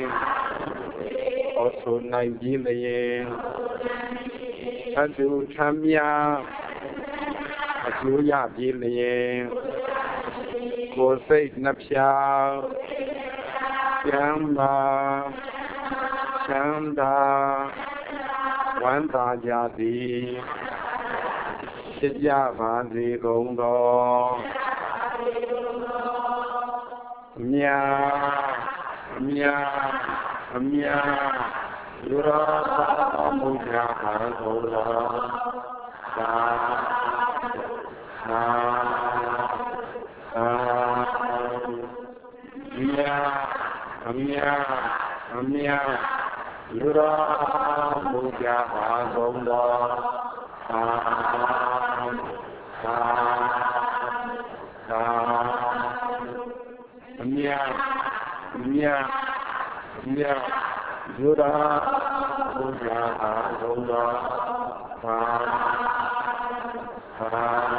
ဩဆိုနိုင်ပြီးလျင်အတုထမြအကျိုးရပြီးလျင်ကိုယ်စိတ်နှပြကျမ်းပါချမ်းသာဝမ်းသာကြသည်ဖြစ်ကြပါစေကုန်သောမြတ်လူတော်ပါမူကြပါကုန်သောသာမြတ်လူတော်မူကြပါကုန်သောအမြတ်လူတော်မူကြပါကုန်သော